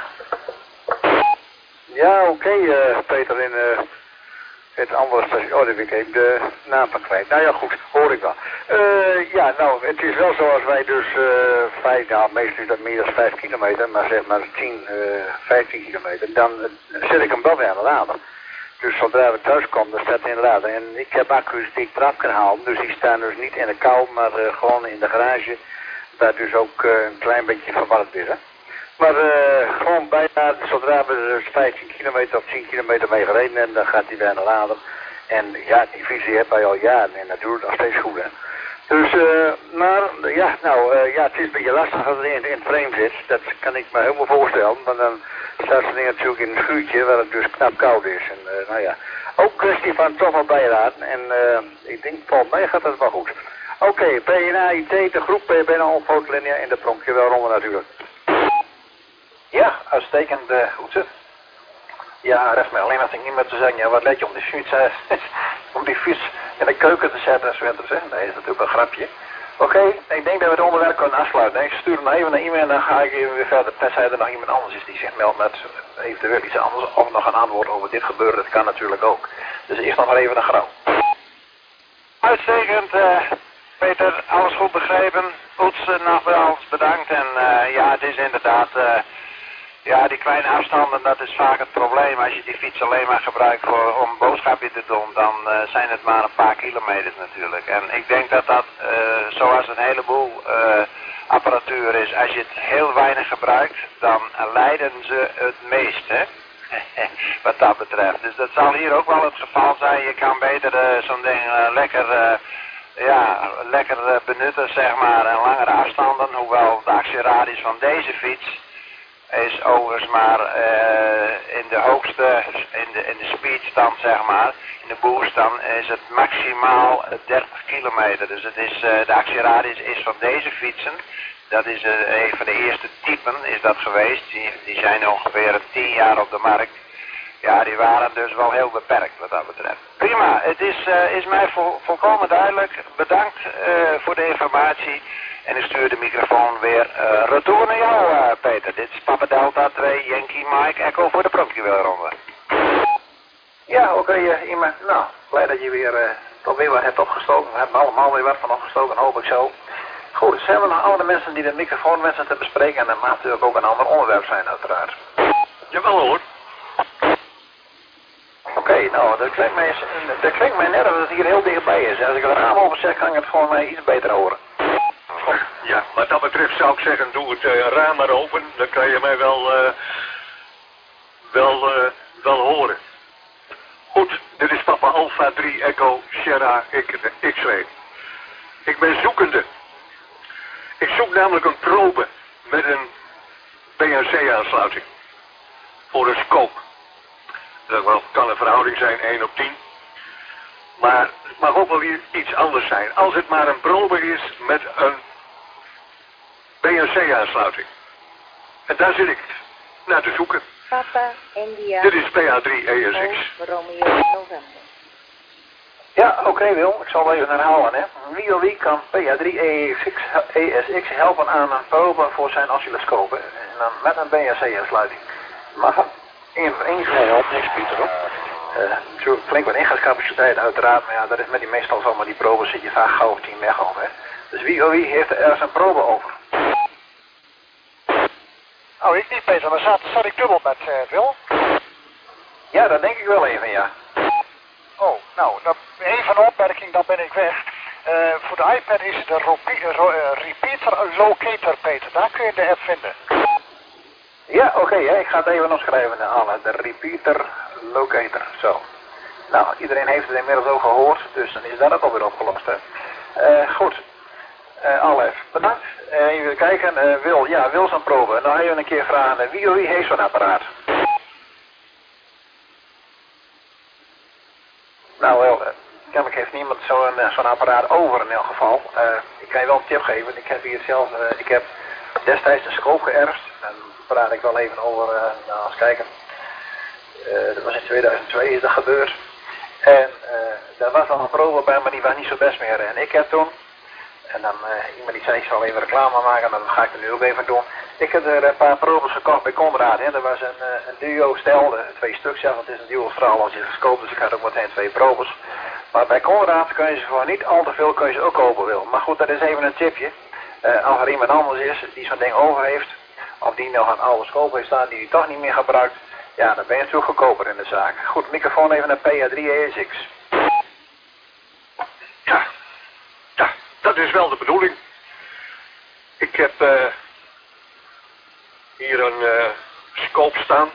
Ja, oké, Peter, in het andere station. Oh, dat heb ik even de naam van kwijt. Nou ja, goed, hoor ik wel. Ja, nou, het is wel zoals wij dus 5, nou, meestal is dat meer dan 5 kilometer, maar zeg maar 10, 15 kilometer, dan zet ik hem wel weer aan de lader. Dus zodra we thuis komen, dan staat hij in de lader. En ik heb accu's die ik eraf kan halen, dus die staan dus niet in de kou, maar gewoon in de garage, waar dus ook een klein beetje verwarmd is, hè. Maar gewoon bijna, zodra we dus 15 kilometer of 10 kilometer mee gereden hebben, dan gaat hij weer aan de lader. En ja, die visie heb wij al jaren en dat doet nog steeds goed, hè. Dus, maar, ja, nou, ja, het is een beetje lastig als het in het frame zit. Dat kan ik me helemaal voorstellen. Want dan staat ze natuurlijk in een schuurtje waar het dus knap koud is. En, nou ja, ook kwestie van toch wel bijraden. En ik denk, volgens mij gaat het wel goed. Oké, PNA, IT, de groep bijna al fotolinea en de pronkje wel rond natuurlijk. Ja, uitstekend. Goed zit. Ja, rest mij alleen als ik niet meer te zeggen, ja, wat let je om die fiets, om die fiets in de keuken te zetten, zwinters, hè? Nee, is natuurlijk een grapje. Oké, ik denk dat we het onderwerp kunnen afsluiten. Ik stuur hem even een e-mail en dan ga ik even weer verder. Tenzij er nog iemand anders is die zich meldt met eventueel iets anders of nog een antwoord over dit gebeuren. Dat kan natuurlijk ook. Dus eerst nog maar even een grauw. Uitstekend, Peter, alles goed begrepen. Oets, nogmaals bedankt. En ja, het is inderdaad, ja, die kleine afstanden, dat is vaak het probleem. Als je die fiets alleen maar gebruikt om een boodschapje te doen, dan zijn het maar een paar kilometers natuurlijk. En ik denk dat dat, zoals een heleboel apparatuur is, als je het heel weinig gebruikt, dan lijden ze het meest, hè. Wat dat betreft. Dus dat zal hier ook wel het geval zijn. Je kan beter zo'n ding lekker benutten, zeg maar, en langere afstanden. Hoewel de actieradius van deze fiets is overigens maar in de hoogste, in de speedstand, zeg maar, in de boost, dan is het maximaal 30 kilometer. Dus het is, de actieradius is van deze fietsen, dat is een van de eerste typen is dat geweest, die zijn ongeveer 10 jaar op de markt. Ja, die waren dus wel heel beperkt wat dat betreft. Prima, het is mij volkomen duidelijk. Bedankt voor de informatie. En ik stuur de microfoon weer retour naar jou, Peter. Dit is Papa Delta 2, Yankee Mike, Echo voor de pronkjewelronde. Ja, oké, iemand. Nou, blij dat je weer toch weer wat hebt opgestoken. We hebben allemaal weer wat van opgestoken, hoop ik zo. Goed, zijn er nog andere mensen die de microfoon wensen te bespreken? En dat mag natuurlijk ook een ander onderwerp zijn, uiteraard. Jawel hoor. Oké, nou, dat klinkt mij net dat het hier heel dichtbij is. Als ik het raam open zeg, kan ik het voor mij iets beter horen. Ja, wat dat betreft zou ik zeggen, doe het raam maar open. Dan kan je mij wel horen. Goed, dit is Papa Alpha 3 Echo Sierra X-Ray. Ik ben zoekende. Ik zoek namelijk een probe met een BNC-aansluiting. Voor een scope. Dat kan een verhouding zijn 1 op 10. Maar het mag ook wel weer iets anders zijn. Als het maar een probe is met een BNC-aansluiting. En daar zit ik naar te zoeken. Papa India. Dit is PA3 ESX. Romeo November. Ja, oké, Wil. Ik zal even herhalen, hè. Wie kan PA3 ESX helpen aan een probe voor zijn oscilloscopen. En dan met een BNC-aansluiting. Mag het? Eén helpt, niks Pieter op. Natuurlijk flink wat ingangscapaciteit uiteraard, maar ja, dat is met die meestal zo, maar die probes zit je vaak gauw op 10 mega hè. Dus wie heeft er ergens een probe over? Oh, ik niet Peter, maar zat ik dubbel met Wil? Ja, dat denk ik wel even, ja. Oh, nou, even een opmerking, dan ben ik weg. Voor de iPad is het de repeater locator, Peter. Daar kun je de app vinden. Ja, oké, ik ga het even opschrijven, Anne. De repeater locator, zo. Nou, iedereen heeft het inmiddels ook gehoord, dus dan is dat ook alweer opgelost, hè. Goed. Alef, bedankt. Even kijken, Wil zijn probe. Nou even een keer vragen, wie heeft zo'n apparaat? Nou wel, kennelijk heeft niemand zo'n apparaat over in elk geval. Ik kan je wel een tip geven, ik heb hier zelf, ik heb destijds een scope geërfd. En daar praat ik wel even over, nou eens kijken. Dat was in 2002 is dat gebeurd. En daar was al een probe bij, maar die was niet zo best meer. En ik heb toen, en dan iemand die zei ik zal even reclame maken, dan ga ik er nu ook even doen. Ik heb er een paar probes gekocht bij Conrad. Hè. Er was een duo stelde, 2 stuks, ja, want het is een duo straal als je gescoopt, dus ik had ook meteen 2 probes. Maar bij Conrad kun je ze voor niet al te veel kun je ze ook kopen wil. Maar goed, dat is even een tipje. Als er iemand anders is die zo'n ding over heeft, of die nog een oude scope heeft staan die hij toch niet meer gebruikt, ja, dan ben je natuurlijk goedkoper in de zaak. Goed, microfoon even naar PA3 ESX. Ja, dat is wel de bedoeling. Ik heb hier een scope staan.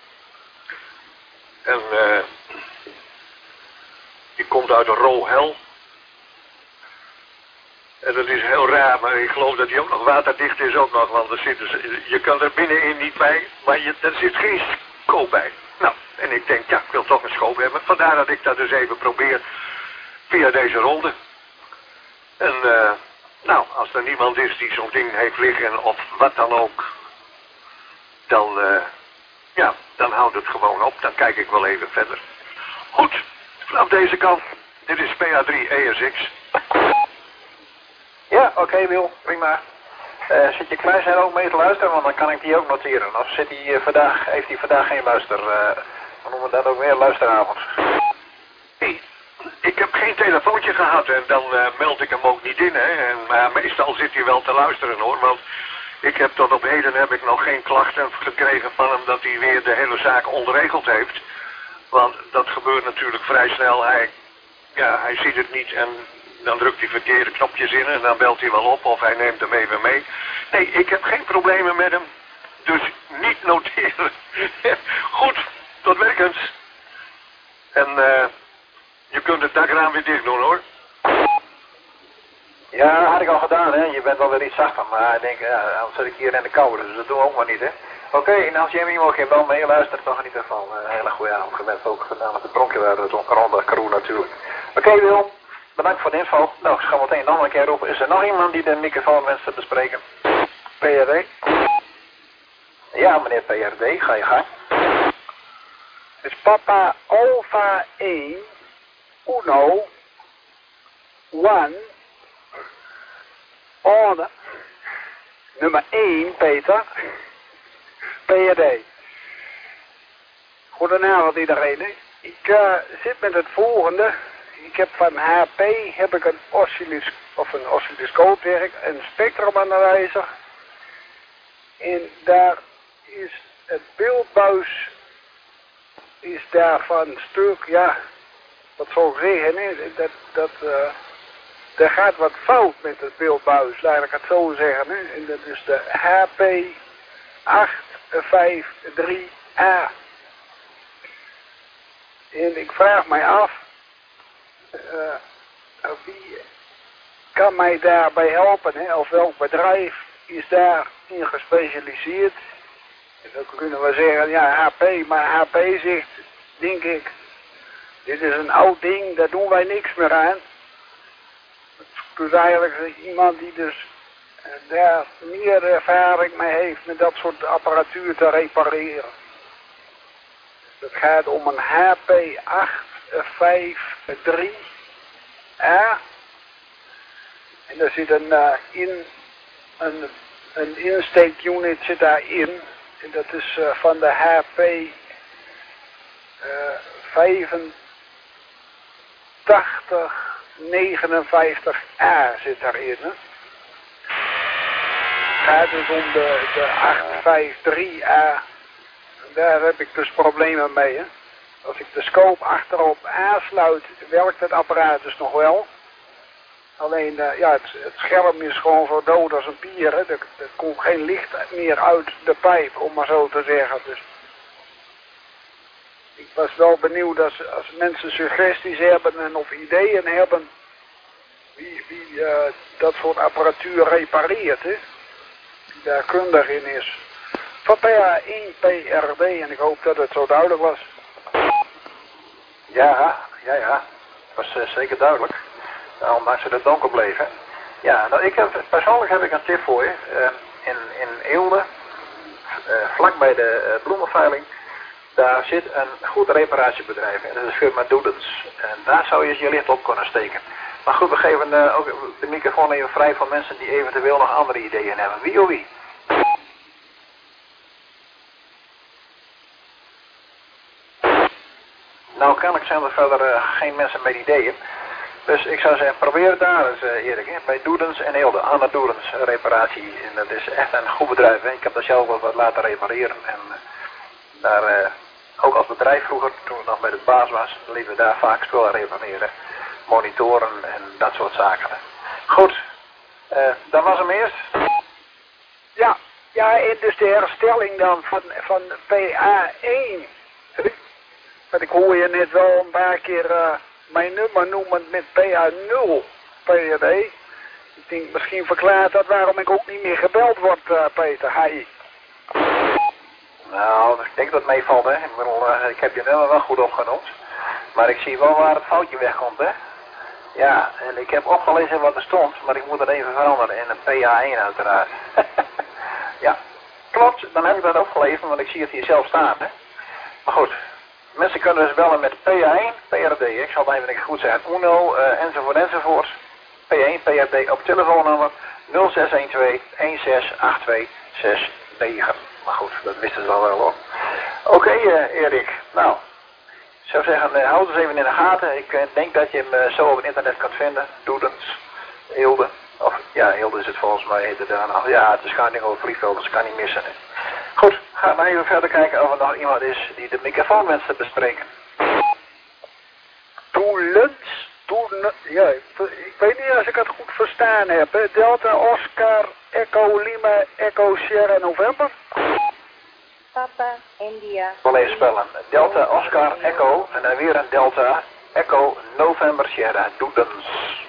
En die komt uit een row hell. En dat is heel raar, maar ik geloof dat die ook nog waterdicht is ook nog, want je kan er binnenin niet bij, maar er zit geen scope bij. Nou, en ik denk, ja, ik wil toch een scope hebben. Vandaar dat ik dat dus even probeer via deze ronde. En nou, als er niemand is die zo'n ding heeft liggen of wat dan ook, dan, ja, dan houdt het gewoon op. Dan kijk ik wel even verder. Goed, vanaf deze kant. Dit is PA3 ESX. Ja, oké, Wil, prima. Zit je klaar zijn ook mee te luisteren, want dan kan ik die ook noteren. Of zit hij heeft hij vandaag geen luister, we noemen dat ook weer luisteravond. Nee, ik heb geen telefoontje gehad en dan meld ik hem ook niet in, hè. Maar meestal zit hij wel te luisteren, hoor, want ik heb tot op heden nog geen klachten gekregen van hem dat hij weer de hele zaak onderregeld heeft. Want dat gebeurt natuurlijk vrij snel. Hij ziet het niet en dan drukt hij verkeerde knopjes in en dan belt hij wel op of hij neemt hem even mee. Nee, ik heb geen problemen met hem. Dus niet noteren. Goed, tot werkens. En je kunt het dakraam weer dicht doen, hoor. Ja, dat had ik al gedaan, hè. Je bent wel weer iets zachter, maar ik denk, ja, anders zit ik hier in de kou, dus dat doen we ook maar niet, hè. Oké, en als jij iemand geen bel mee luistert, toch in ieder geval een hele goede avond gewenst. Ook gedaan met de bronkje daar rond de crew natuurlijk. Oké, Wil, bedankt voor de info. Nou, ik ga meteen nog een keer roepen. Is er nog iemand die de microfoon wenst te bespreken? PRD? Ja, meneer PRD, ga je gang. Dus Papa Alpha 1, Uno, 1, order, nummer 1, Peter, PRD. Goedenavond iedereen. Ik zit met het volgende. Ik heb van HP een oscilloscoopwerk, een spectrumanalyzer. En daar is het beeldbuis is daarvan stuk, ja, wat zou ik zeggen, hè? Er gaat wat fout met het beeldbuis, laat ik het zo zeggen. Hè? En dat is de HP853A. En ik vraag mij af, wie kan mij daarbij helpen, hè? Of welk bedrijf is daarin gespecialiseerd? En dan kunnen we zeggen, ja, HP, maar HP zegt, denk ik, dit is een oud ding, daar doen wij niks meer aan. Dus eigenlijk iemand die dus daar meer ervaring mee heeft met dat soort apparatuur te repareren. Het gaat om een HP853A. En daar zit een insteekunit zit daarin. En dat is van de HP 8559A zit daarin. Hè? Het gaat dus om de 853A. Daar heb ik dus problemen mee. Hè? Als ik de scope achterop aansluit, werkt het apparaat dus nog wel. Alleen, ja, het scherm is gewoon zo dood als een pier. Hè? Er komt geen licht meer uit de pijp, om maar zo te zeggen. Dus ik was wel benieuwd als mensen suggesties hebben en of ideeën hebben wie dat soort apparatuur repareert. Hè? Die daar kundig in is. Van PA1 PRD en ik hoop dat het zo duidelijk was. Ja, dat was zeker duidelijk. Ondanks dat het donker bleef, hè. Ja, nou, persoonlijk heb ik een tip voor je. In Eelde, vlak bij de bloemenveiling, daar zit een goed reparatiebedrijf. En dat is firma Doedens. En daar zou je je licht op kunnen steken. Maar goed, we geven ook de microfoon even vrij voor mensen die eventueel nog andere ideeën hebben. Wie of wie? Nou, kennelijk zijn er verder geen mensen met ideeën. Dus ik zou zeggen, probeer het daar eens, Erik. Hè? Bij Doedens en Eelde, Anna Doedens reparatie. En dat is echt een goed bedrijf. Hè? Ik heb dat zelf wel wat laten repareren. En daar, ook als bedrijf vroeger, toen ik nog bij de baas was, lieten we daar vaak spullen repareren. Monitoren en dat soort zaken. Goed, dat was hem eerst. Ja, en dus de herstelling dan van PA1. Want ik hoor je net wel een paar keer mijn nummer noemen met PA0 PRD. denk, misschien verklaart dat waarom ik ook niet meer gebeld word, Peter. Hi. Nou, ik denk dat het meevalt, hè. Ik bedoel, ik heb je nummer wel goed opgenoemd. Maar ik zie wel waar het foutje wegkomt, hè. Ja, en ik heb opgelezen wat er stond, maar ik moet het even veranderen in een PA1 uiteraard. Ja, klopt, dan heb ik dat opgelezen, want ik zie het hier zelf staan, hè. Maar goed, mensen kunnen dus bellen met PA1, PRD, ik zal het even goed zeggen, UNO, enzovoort. P1, PRD op telefoonnummer 0612 168269. Maar goed, dat wisten ze al wel hoor. Oké, Erik, nou, ik zou zeggen, houd eens even in de gaten. Ik denk dat je hem zo op het internet kunt vinden. Doedens, Hilde. Of ja, Hilde is het volgens mij, heet het daar nog. Ja, het is geen ding over Vliegveld, dus kan niet missen. Hè. Goed, ga maar even verder kijken of er nog iemand is die de microfoon wenst te bespreken. Ja, ik weet niet als ik het goed verstaan heb. Hè? Delta, Oscar, Echo, Lima, Echo, Sierra, November. Papa, India. Ik wil even spellen. Delta, Oscar, Echo en dan weer een Delta, Echo, November, Sierra, Doedens.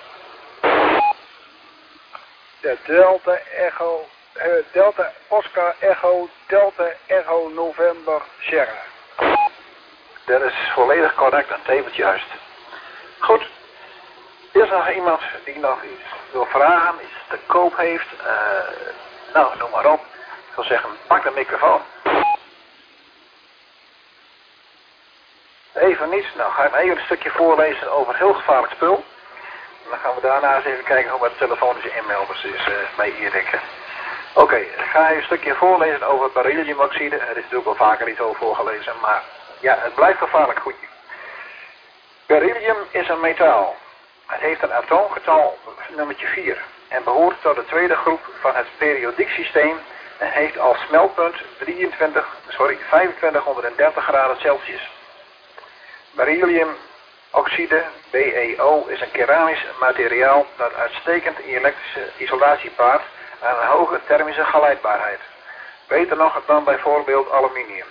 Ja, Delta, Echo, Delta, Oscar, Echo, Delta, Echo, November, Sierra. Dat is volledig correct en tevens juist. Goed. Is er nog iemand die nog iets wil vragen, iets te koop heeft? Nou, noem maar op. Ik wil zeggen, pak de microfoon. Even niets. Nou, ga ik even een stukje voorlezen over heel gevaarlijk spul. En dan gaan we daarna eens even kijken hoe het telefonische inmelders is bij Erik. Oké, ik ga even een stukje voorlezen over berylliumoxide. Er is natuurlijk al vaker iets over voorgelezen, maar ja, het blijft gevaarlijk goedje. Beryllium is een metaal. Het heeft een atoomgetal nummertje 4 en behoort tot de tweede groep van het periodiek systeem en heeft als smeltpunt 2530 graden Celsius. Berylliumoxide, BeO, is een keramisch materiaal dat uitstekend elektrische isolatie paart aan een hoge thermische geleidbaarheid. Beter nog dan bijvoorbeeld aluminium.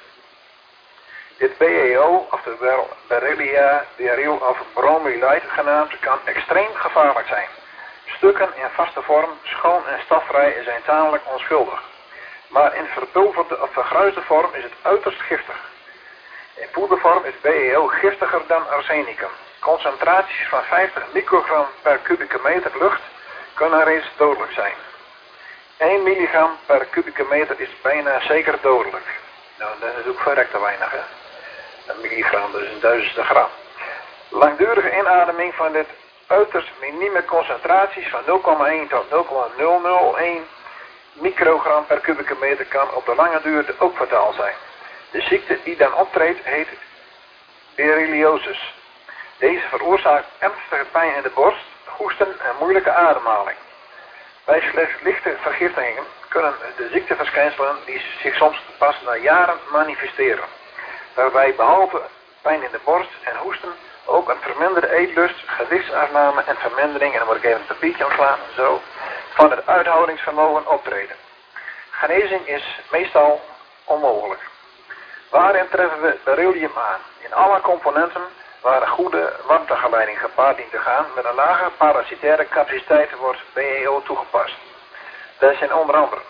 Dit BeO, oftewel beryl of bromylite genaamd, kan extreem gevaarlijk zijn. Stukken in vaste vorm, schoon en stofvrij zijn tamelijk onschuldig. Maar in verpulverde of vergruisde vorm is het uiterst giftig. In poedervorm is BeO giftiger dan arsenicum. Concentraties van 50 microgram per kubieke meter lucht kunnen reeds dodelijk zijn. 1 milligram per kubieke meter is bijna zeker dodelijk. Nou, dat is ook verrekt te weinig, hè. Een milligram, dus een duizendste gram. Langdurige inademing van dit uiterst minieme concentraties van 0,1 tot 0,001 microgram per kubieke meter kan op de lange duur ook fataal zijn. De ziekte die dan optreedt heet berylliosis. Deze veroorzaakt ernstige pijn in de borst, hoesten en moeilijke ademhaling. Bij slechts lichte vergiftigingen kunnen de ziekteverschijnselen die zich soms pas na jaren manifesteren. Waarbij behalve pijn in de borst en hoesten ook een verminderde eetlust, gewichtsafname en vermindering, en dan moet ik even een papiertje omslaan, zo, van het uithoudingsvermogen optreden. Genezing is meestal onmogelijk. Waarin treffen we beryllium aan? In alle componenten waar een goede warmtegeleiding gepaard dient te gaan, met een lage parasitaire capaciteit wordt BeO toegepast. Dat zijn onder andere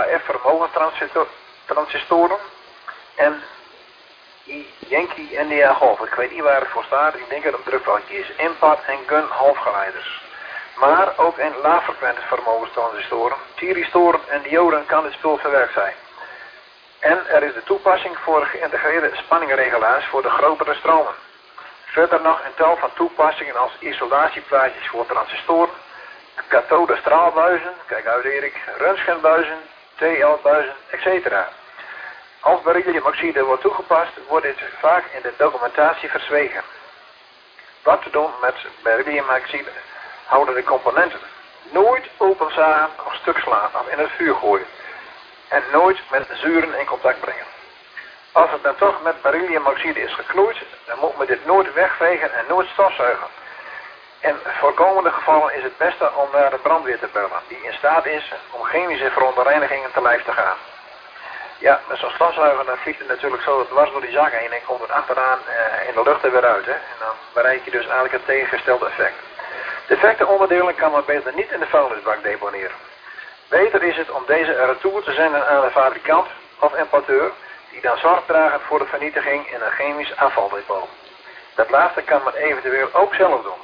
HF-vermogenstransistoren en Yankee India Golf. Ik weet niet waar het voor staat, ik denk dat het een drukfoutje is. Impact en gun halfgeleiders. Maar ook in laagfrequente vermogenstransistoren, thiristoren en dioden kan dit spul verwerkt zijn. En er is de toepassing voor geïntegreerde spanningregelaars voor de grotere stromen. Verder nog een tal van toepassingen als isolatieplaatjes voor transistoren, kathode straalbuizen, kijk uit Erik, röntgenbuizen, TL-buizen, etc. Als berylliumoxide wordt toegepast, wordt dit vaak in de documentatie verzwegen. Wat te doen met berylliumoxide? Houden de componenten. Nooit openzagen of stuk slaan of in het vuur gooien. En nooit met zuren in contact brengen. Als het dan toch met berylliumoxide is geknoeid, dan moet men dit nooit wegvegen en nooit stofzuigen. In voorkomende gevallen is het beste om naar de brandweer te bellen, die in staat is om chemische verontreinigingen te lijf te gaan. Ja, met zo'n stofzuiger dan vliegt het natuurlijk zo dwars door die zak heen en komt het achteraan in de lucht er weer uit. Hè? En dan bereik je dus eigenlijk het tegengestelde effect. Defecte onderdelen kan men beter niet in de vuilnisbak deponeren. Beter is het om deze retour te zenden aan de fabrikant of importeur, die dan zorg dragen voor de vernietiging in een chemisch afvaldepot. Dat laatste kan men eventueel ook zelf doen.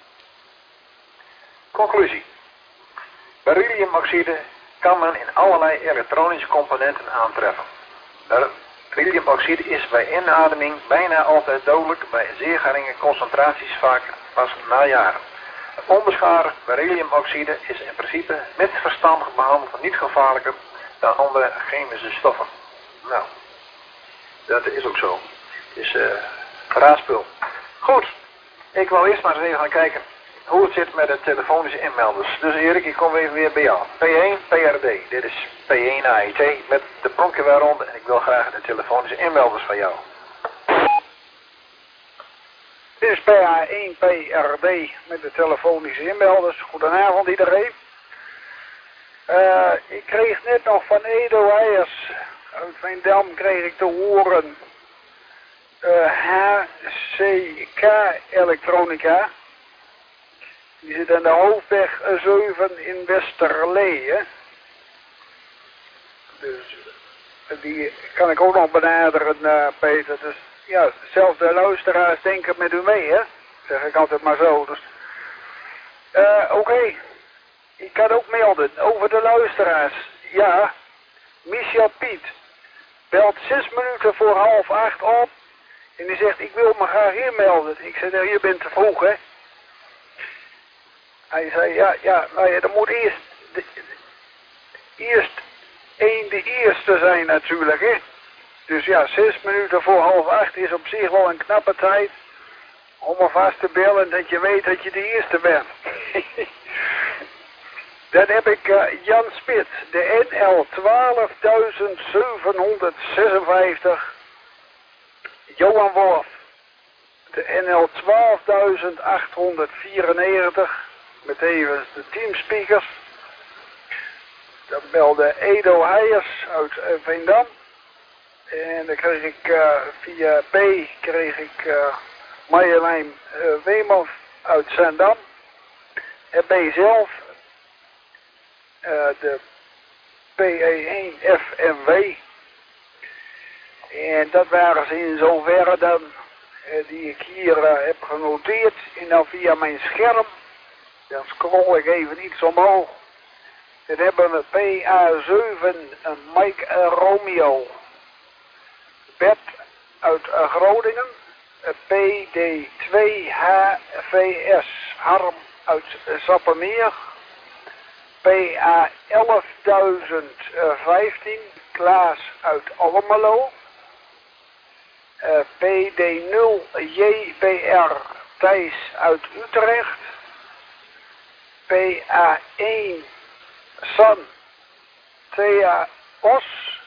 Conclusie. Berylliumoxide kan men in allerlei elektronische componenten aantreffen. Berylliumoxide is bij inademing bijna altijd dodelijk, bij zeer geringe concentraties vaak pas na jaren. Onbeschadigd berylliumoxide is in principe met verstandig behandeld niet gevaarlijker dan andere chemische stoffen. Nou, dat is ook zo. Het is raadspul. Goed, ik wil eerst maar eens even gaan kijken hoe het zit met de telefonische inmelders. Dus Erik, ik kom even weer bij jou. P1 PRD, dit is P1 AIT met de Bronkhiewaronde en ik wil graag de telefonische inmelders van jou. Dit is PA1 PRD met de telefonische inmelders. Goedenavond iedereen. Ik kreeg net nog van Edo Heijers uit Veendam kreeg ik te horen HCK Elektronica. Die zit aan de Hoofdweg 7 in Westerlee. Hè? Dus die kan ik ook nog benaderen, Peter. Dus ja, dezelfde luisteraars denken met u mee, hè? Zeg ik altijd maar zo. Dus, Oké. Ik kan ook melden over de luisteraars. Ja, Michel Piet belt 6 minuten voor 7:30 op. En die zegt, ik wil me graag hier melden. Ik zei, nou, je bent te vroeg, hè? Hij zei, nou ja, dan moet eerst de eerste zijn natuurlijk, hè? Dus ja, 6 minuten voor 7:30 is op zich wel een knappe tijd om alvast te bellen dat je weet dat je de eerste bent. Dan heb ik Jan Spits, de NL 12.756, Johan Worf, de NL 12.894, met tevens de teamspeakers. Dan belde Edo Heijers uit Veendam. En dan kreeg ik via B Marjolein Weemoff uit Zaandam. En B zelf de PE1 FMW. En dat waren ze in zoverre dan die ik hier heb genoteerd. En dan via mijn scherm, dan scroll ik even iets omhoog. Dan hebben we PA7 een Mike Romeo. Bert uit Groningen. PD2 HVS Harm uit Sappemeer. PA 11.015 Klaas uit Almelo. PD0 JBR Thijs uit Utrecht. PA1 San Thea Os.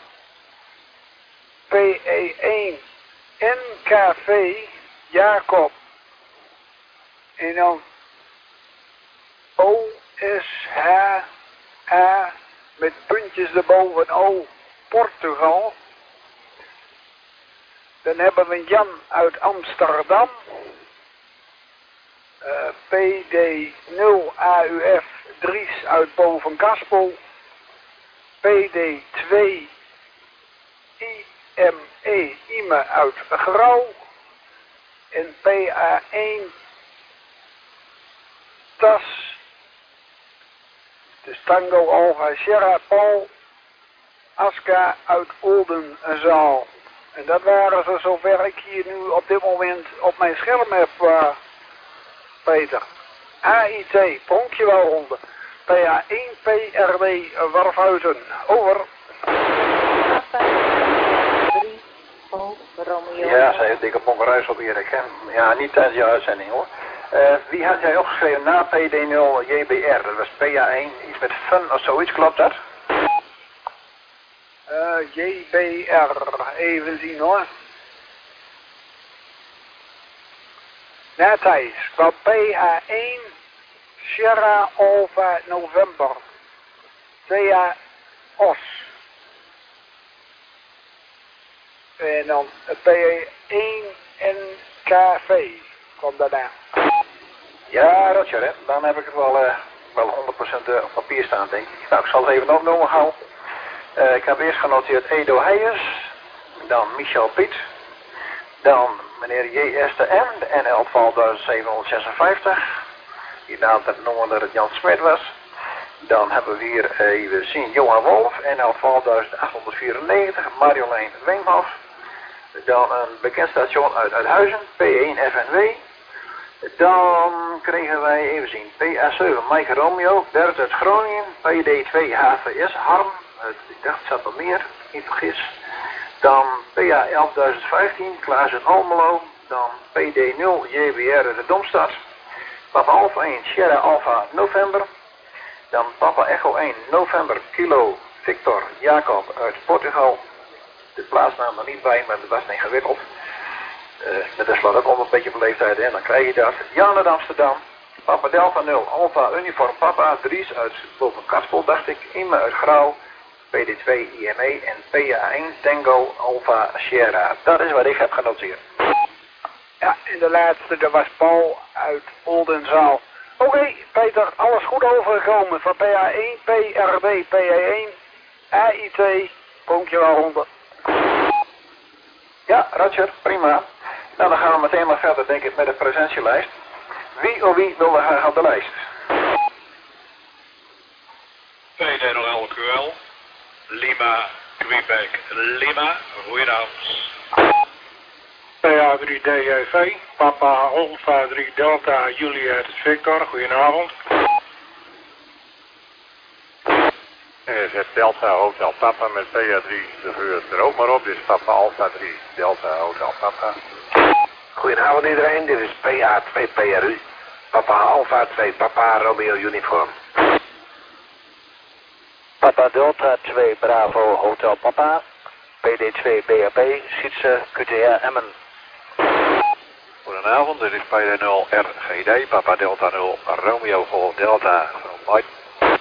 PE1 NKV Jacob. En dan OSHA met puntjes erboven O Portugal. Dan hebben we Jan uit Amsterdam. PD0 AUF Dries uit Bovenkaspel. PD2 IME Ime uit Grauw. En PA1 TAS. Dus Tango Alpha Sierra Paul Aska uit Oldenzaal. En dat waren ze zover ik hier nu op dit moment op mijn scherm heb, Peter. AIT, Bronkhiewaronde. PA1 PRD Warfhuizen. Over. Ja, zei het dikke bonkeruis op Erik. Ja, niet tijdens jouw uitzending hoor. Wie had jij opgeschreven na PD0 JBR? Dat was PA1, iets met fun of zoiets, klopt dat? JBR, even zien hoor. Ja, Thijs, van PA1 Sierra Alpha November. Thea Os. En dan PA1 NKV kwam daarna. Ja, Roger, hè. Dan heb ik het wel 100% op papier staan, denk ik. Nou, ik zal het even opnoemen gauw. Ik heb eerst genoteerd Edo Heijers, dan Michel Piet, dan meneer J.S. de M, de NL 12756. Die naam dat noemen dat het Jan Smit was. Dan hebben we hier even zien Johan Wolf, NL 12894, Marjolein Weemhof. Dan een bekend station uit Uithuizen, P1 FNW. Dan kregen wij even zien PA7 Mike Romeo, Bert uit Groningen, PD2 HVS Harm, ik dacht het zat nog meer, niet vergis. Dan PA 11015 Klaas uit Almelo, dan PD0 JBR uit de Domstad, Papa Alpha 1 Sierra Alpha November, dan Papa Echo 1 November Kilo Victor Jacob uit Portugal. De plaatsnaam er niet bij, maar dat was ingewikkeld. Dat slaat ook onder een beetje op leeftijd en dan krijg je dat. Jan uit Amsterdam, Papa Delta 0, Alpha Uniform Papa, Dries uit Boven-Kaspel dacht ik, Ime uit Grauw, PD2 IME en PA1 Tango Alpha Sierra. Dat is wat ik heb genoteerd. Ja, en de laatste, dat was Paul uit Oldenzaal. Oké, Peter, alles goed overgekomen van PA1, PRD, PA1, AI2, puntje wel 100. Ja, Roger, prima. Nou, dan gaan we meteen maar verder, denk ik, met de presentielijst. Wie wil er graag op de lijst? PDLQL, Lima, Quebec, Lima, goedenavond. PA3DJV, Papa Alpha 3 Delta Juliet Victor, goedenavond. Het Delta Hotel Papa met PA3, de vuur er ook maar op, dus Papa Alpha 3 Delta Hotel Papa. Goedenavond iedereen, dit is PA2 PRU, Papa Alpha 2 Papa Romeo Uniform. Papa Delta 2 Bravo Hotel Papa, PD2 BAP, Sietse QTA Emmen. Goedenavond, dit is PD0 RGD, Papa Delta 0 Romeo Golf Delta van Mike.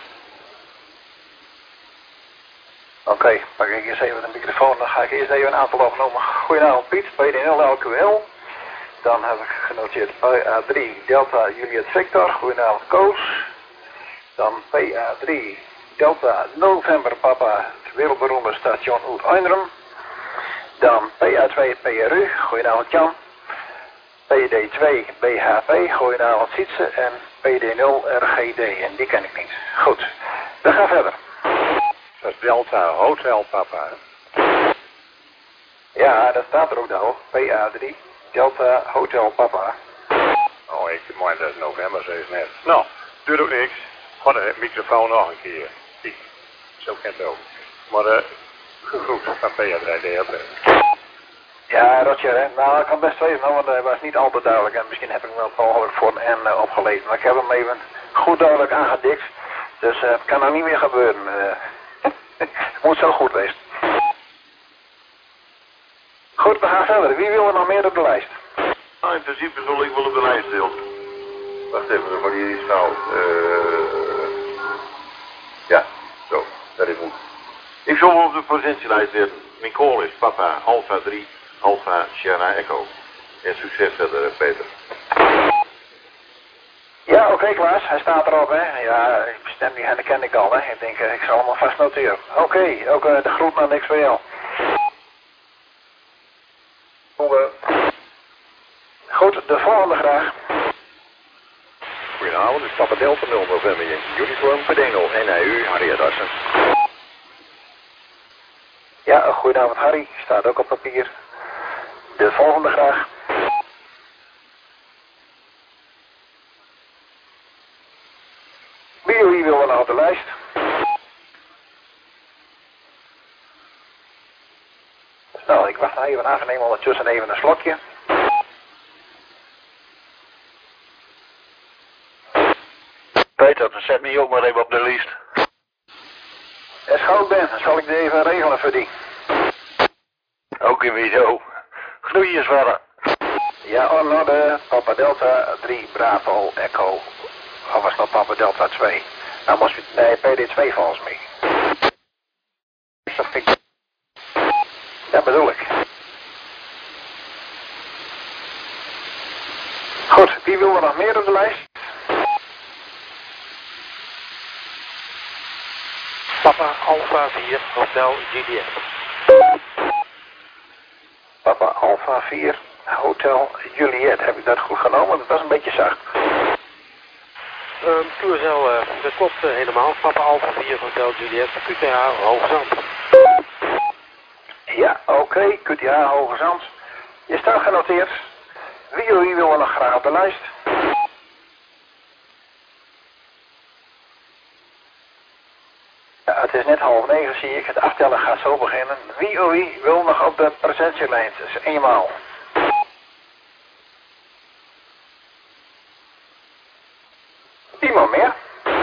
Oké, pak ik eens even de microfoon, dan ga ik eerst even een aantal opnoemen. Goedenavond Piet, PD0 LQL. Dan heb ik genoteerd PA3 Delta Juliet Victor, goedenavond Koos. Dan PA3 Delta November Papa, het wereldberoemde station Oud-Eindrum. Dan PA2 PRU, goedenavond Jan. PD2 BHP, goedenavond Sietse. En PD0 RGD, en die ken ik niet. Goed, we gaan verder. Dat is Delta Hotel Papa. Ja, dat staat er ook nou. PA3 Delta Hotel Papa. Oh, maar dat is november, zei net. Nou, doet ook niks. Gewoon de microfoon nog een keer. Zie, zo kent het ook. Maar goed, van PA3DHP. Ja, Roger, hè. Nou, ik kan best weten, want hij was niet al te duidelijk. En misschien heb ik hem wel per ongeluk voor een N opgelezen. Maar ik heb hem even goed duidelijk aangedikt. Dus het kan nou niet meer gebeuren. Het moet zo goed wezen. Goed, we gaan verder. Wie wil er nog meer op de lijst? Nou, in principe zal ik wel op de lijst deel. Wacht even, dan moet hier iets nou. Ja, zo, dat is goed. Ik zal wel op de presentielijst zetten. Mijn call is Papa Alpha 3 Alpha Sierra Echo. En succes verder, Peter. Ja, oké, Klaas. Hij staat erop, hè. Ja, ik stem die ken ik al, hè. Ik denk, ik zal hem alvast noteren. Oké, ook de groet naar niks voor jou. Goed, de volgende graag. Goedenavond, dit is Papa Delta 0 November Uniform Pedengel NAU Harry Adassen. Ja, goedenavond Harry. Staat ook op papier. De volgende graag. Wie wil er nou op de lijst? Nou, ik wacht even af en neem ondertussen even een slokje. Peter, zet me ook maar even op de lijst. Als ik goed ben, zal ik die even regelen voor die. Ook in video. Groetjes verder. Ja, on orde. Papa Delta 3 Bravo Echo. Of was dat Papa Delta 2? Nou moest je, nee, PD2 volgens mij. Dat bedoel ik. Goed, wie wil er nog meer op de lijst? Papa Alpha 4 Hotel Juliet. Papa Alpha 4 Hotel Juliet. Heb ik dat goed genomen? Dat was een beetje zacht. QSL, dat klopt helemaal. Papa Alpha 4 Hotel Juliet. QTH Hoogezand. Ja, oké. QTH Hoogezand. Je staat genoteerd. Wie wil er nog graag op de lijst? Ja, het is net 8:30 zie ik. Het aftellen gaat zo beginnen. Wie wil nog op de presentielijst? Dus eenmaal. Iemand meer?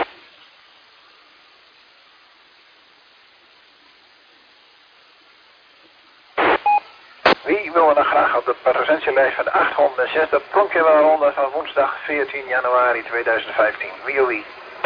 Wie wil er nog graag op de presentielijst van de 806e pronkjewaarronde van woensdag 14 januari 2015? Wie?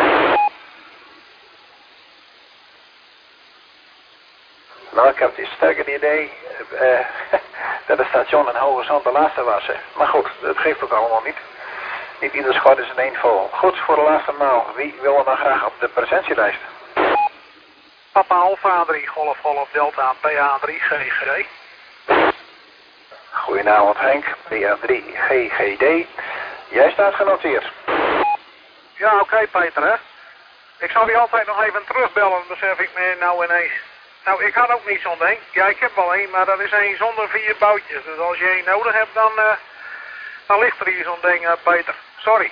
Nou, ik heb het sterker idee dat het station in Hoogezand de laatste was. Hè. Maar goed, dat geeft ook allemaal niet. Niet ieder schot is in één vogel. Goed, voor de laatste maal. Wie wil er dan graag op de presentielijst? Papa Alpha 3 Golf Golf Delta PA3 GGD. Goedenavond Henk, PA3 GGD. Jij staat genoteerd. Ja, oké, Peter, hè. Ik zal die altijd nog even terugbellen, besef ik me nou ineens. Nou, ik had ook niet zo'n ding. Ja, ik heb wel één, maar dat is één zonder 4 boutjes. Dus als je één nodig hebt, dan ligt er hier zo'n ding, Peter. Sorry.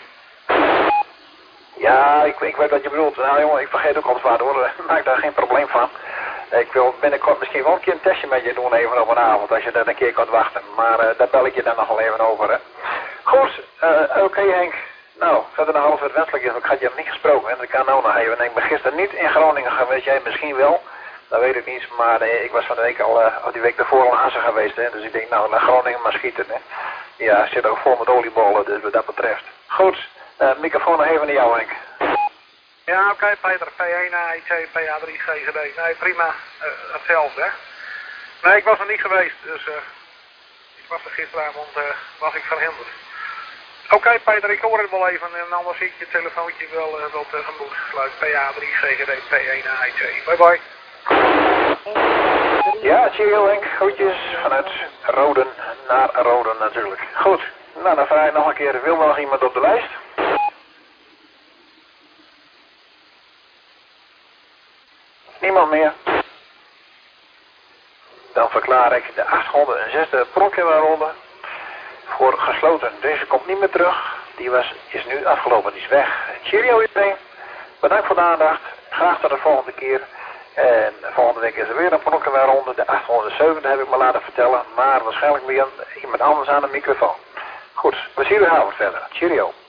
Ja, ik weet wat je bedoelt. Nou jongen, ik vergeet ook altijd wat hoor. Maak daar geen probleem van. Ik wil binnenkort misschien wel een keer een testje met je doen even op een avond, als je dat een keer kunt wachten. Maar daar bel ik je dan nog wel even over, hè. Goed, oké Henk. Nou, verder nog alles wat wenselijk is. Ik had je nog niet gesproken en dat kan nou nog even. Ik ben gisteren niet in Groningen geweest, jij misschien wel. Dat weet ik niet, maar ik was van de week al, die week daarvoor al in Assen geweest, hè. Dus ik denk nou, naar Groningen maar schieten, hè. Ja, zit ook vol met oliebollen, dus wat dat betreft. Goed, microfoon nog even naar jou, Henk. Ja, oké, Peter. P1 AIC, PA3 GGD. Nee, prima. Hetzelfde, hè. Nee, ik was er niet geweest, dus ik was er gisteravond was ik verhinderd. Oké, Peter, ik hoor het wel even en anders zie ik je telefoontje wel tegemoet. Sluit PA3 GGD, P1 AIC. Bye bye. Ja, cheerio Henk. Groetjes vanuit Roden naar Roden natuurlijk. Goed, nou dan vraag ik nog een keer, wil er nog iemand op de lijst? Niemand meer? Dan verklaar ik de 806e pronkjewaarronde voor gesloten. Deze komt niet meer terug. Die is nu afgelopen, die is weg. Cheerio iedereen. Bedankt voor de aandacht. Graag tot de volgende keer. En volgende week is er weer een pronkjewaarronde. De 807 heb ik me laten vertellen. Maar waarschijnlijk weer iemand anders aan de microfoon. Goed, plezier de avond verder. Cheerio.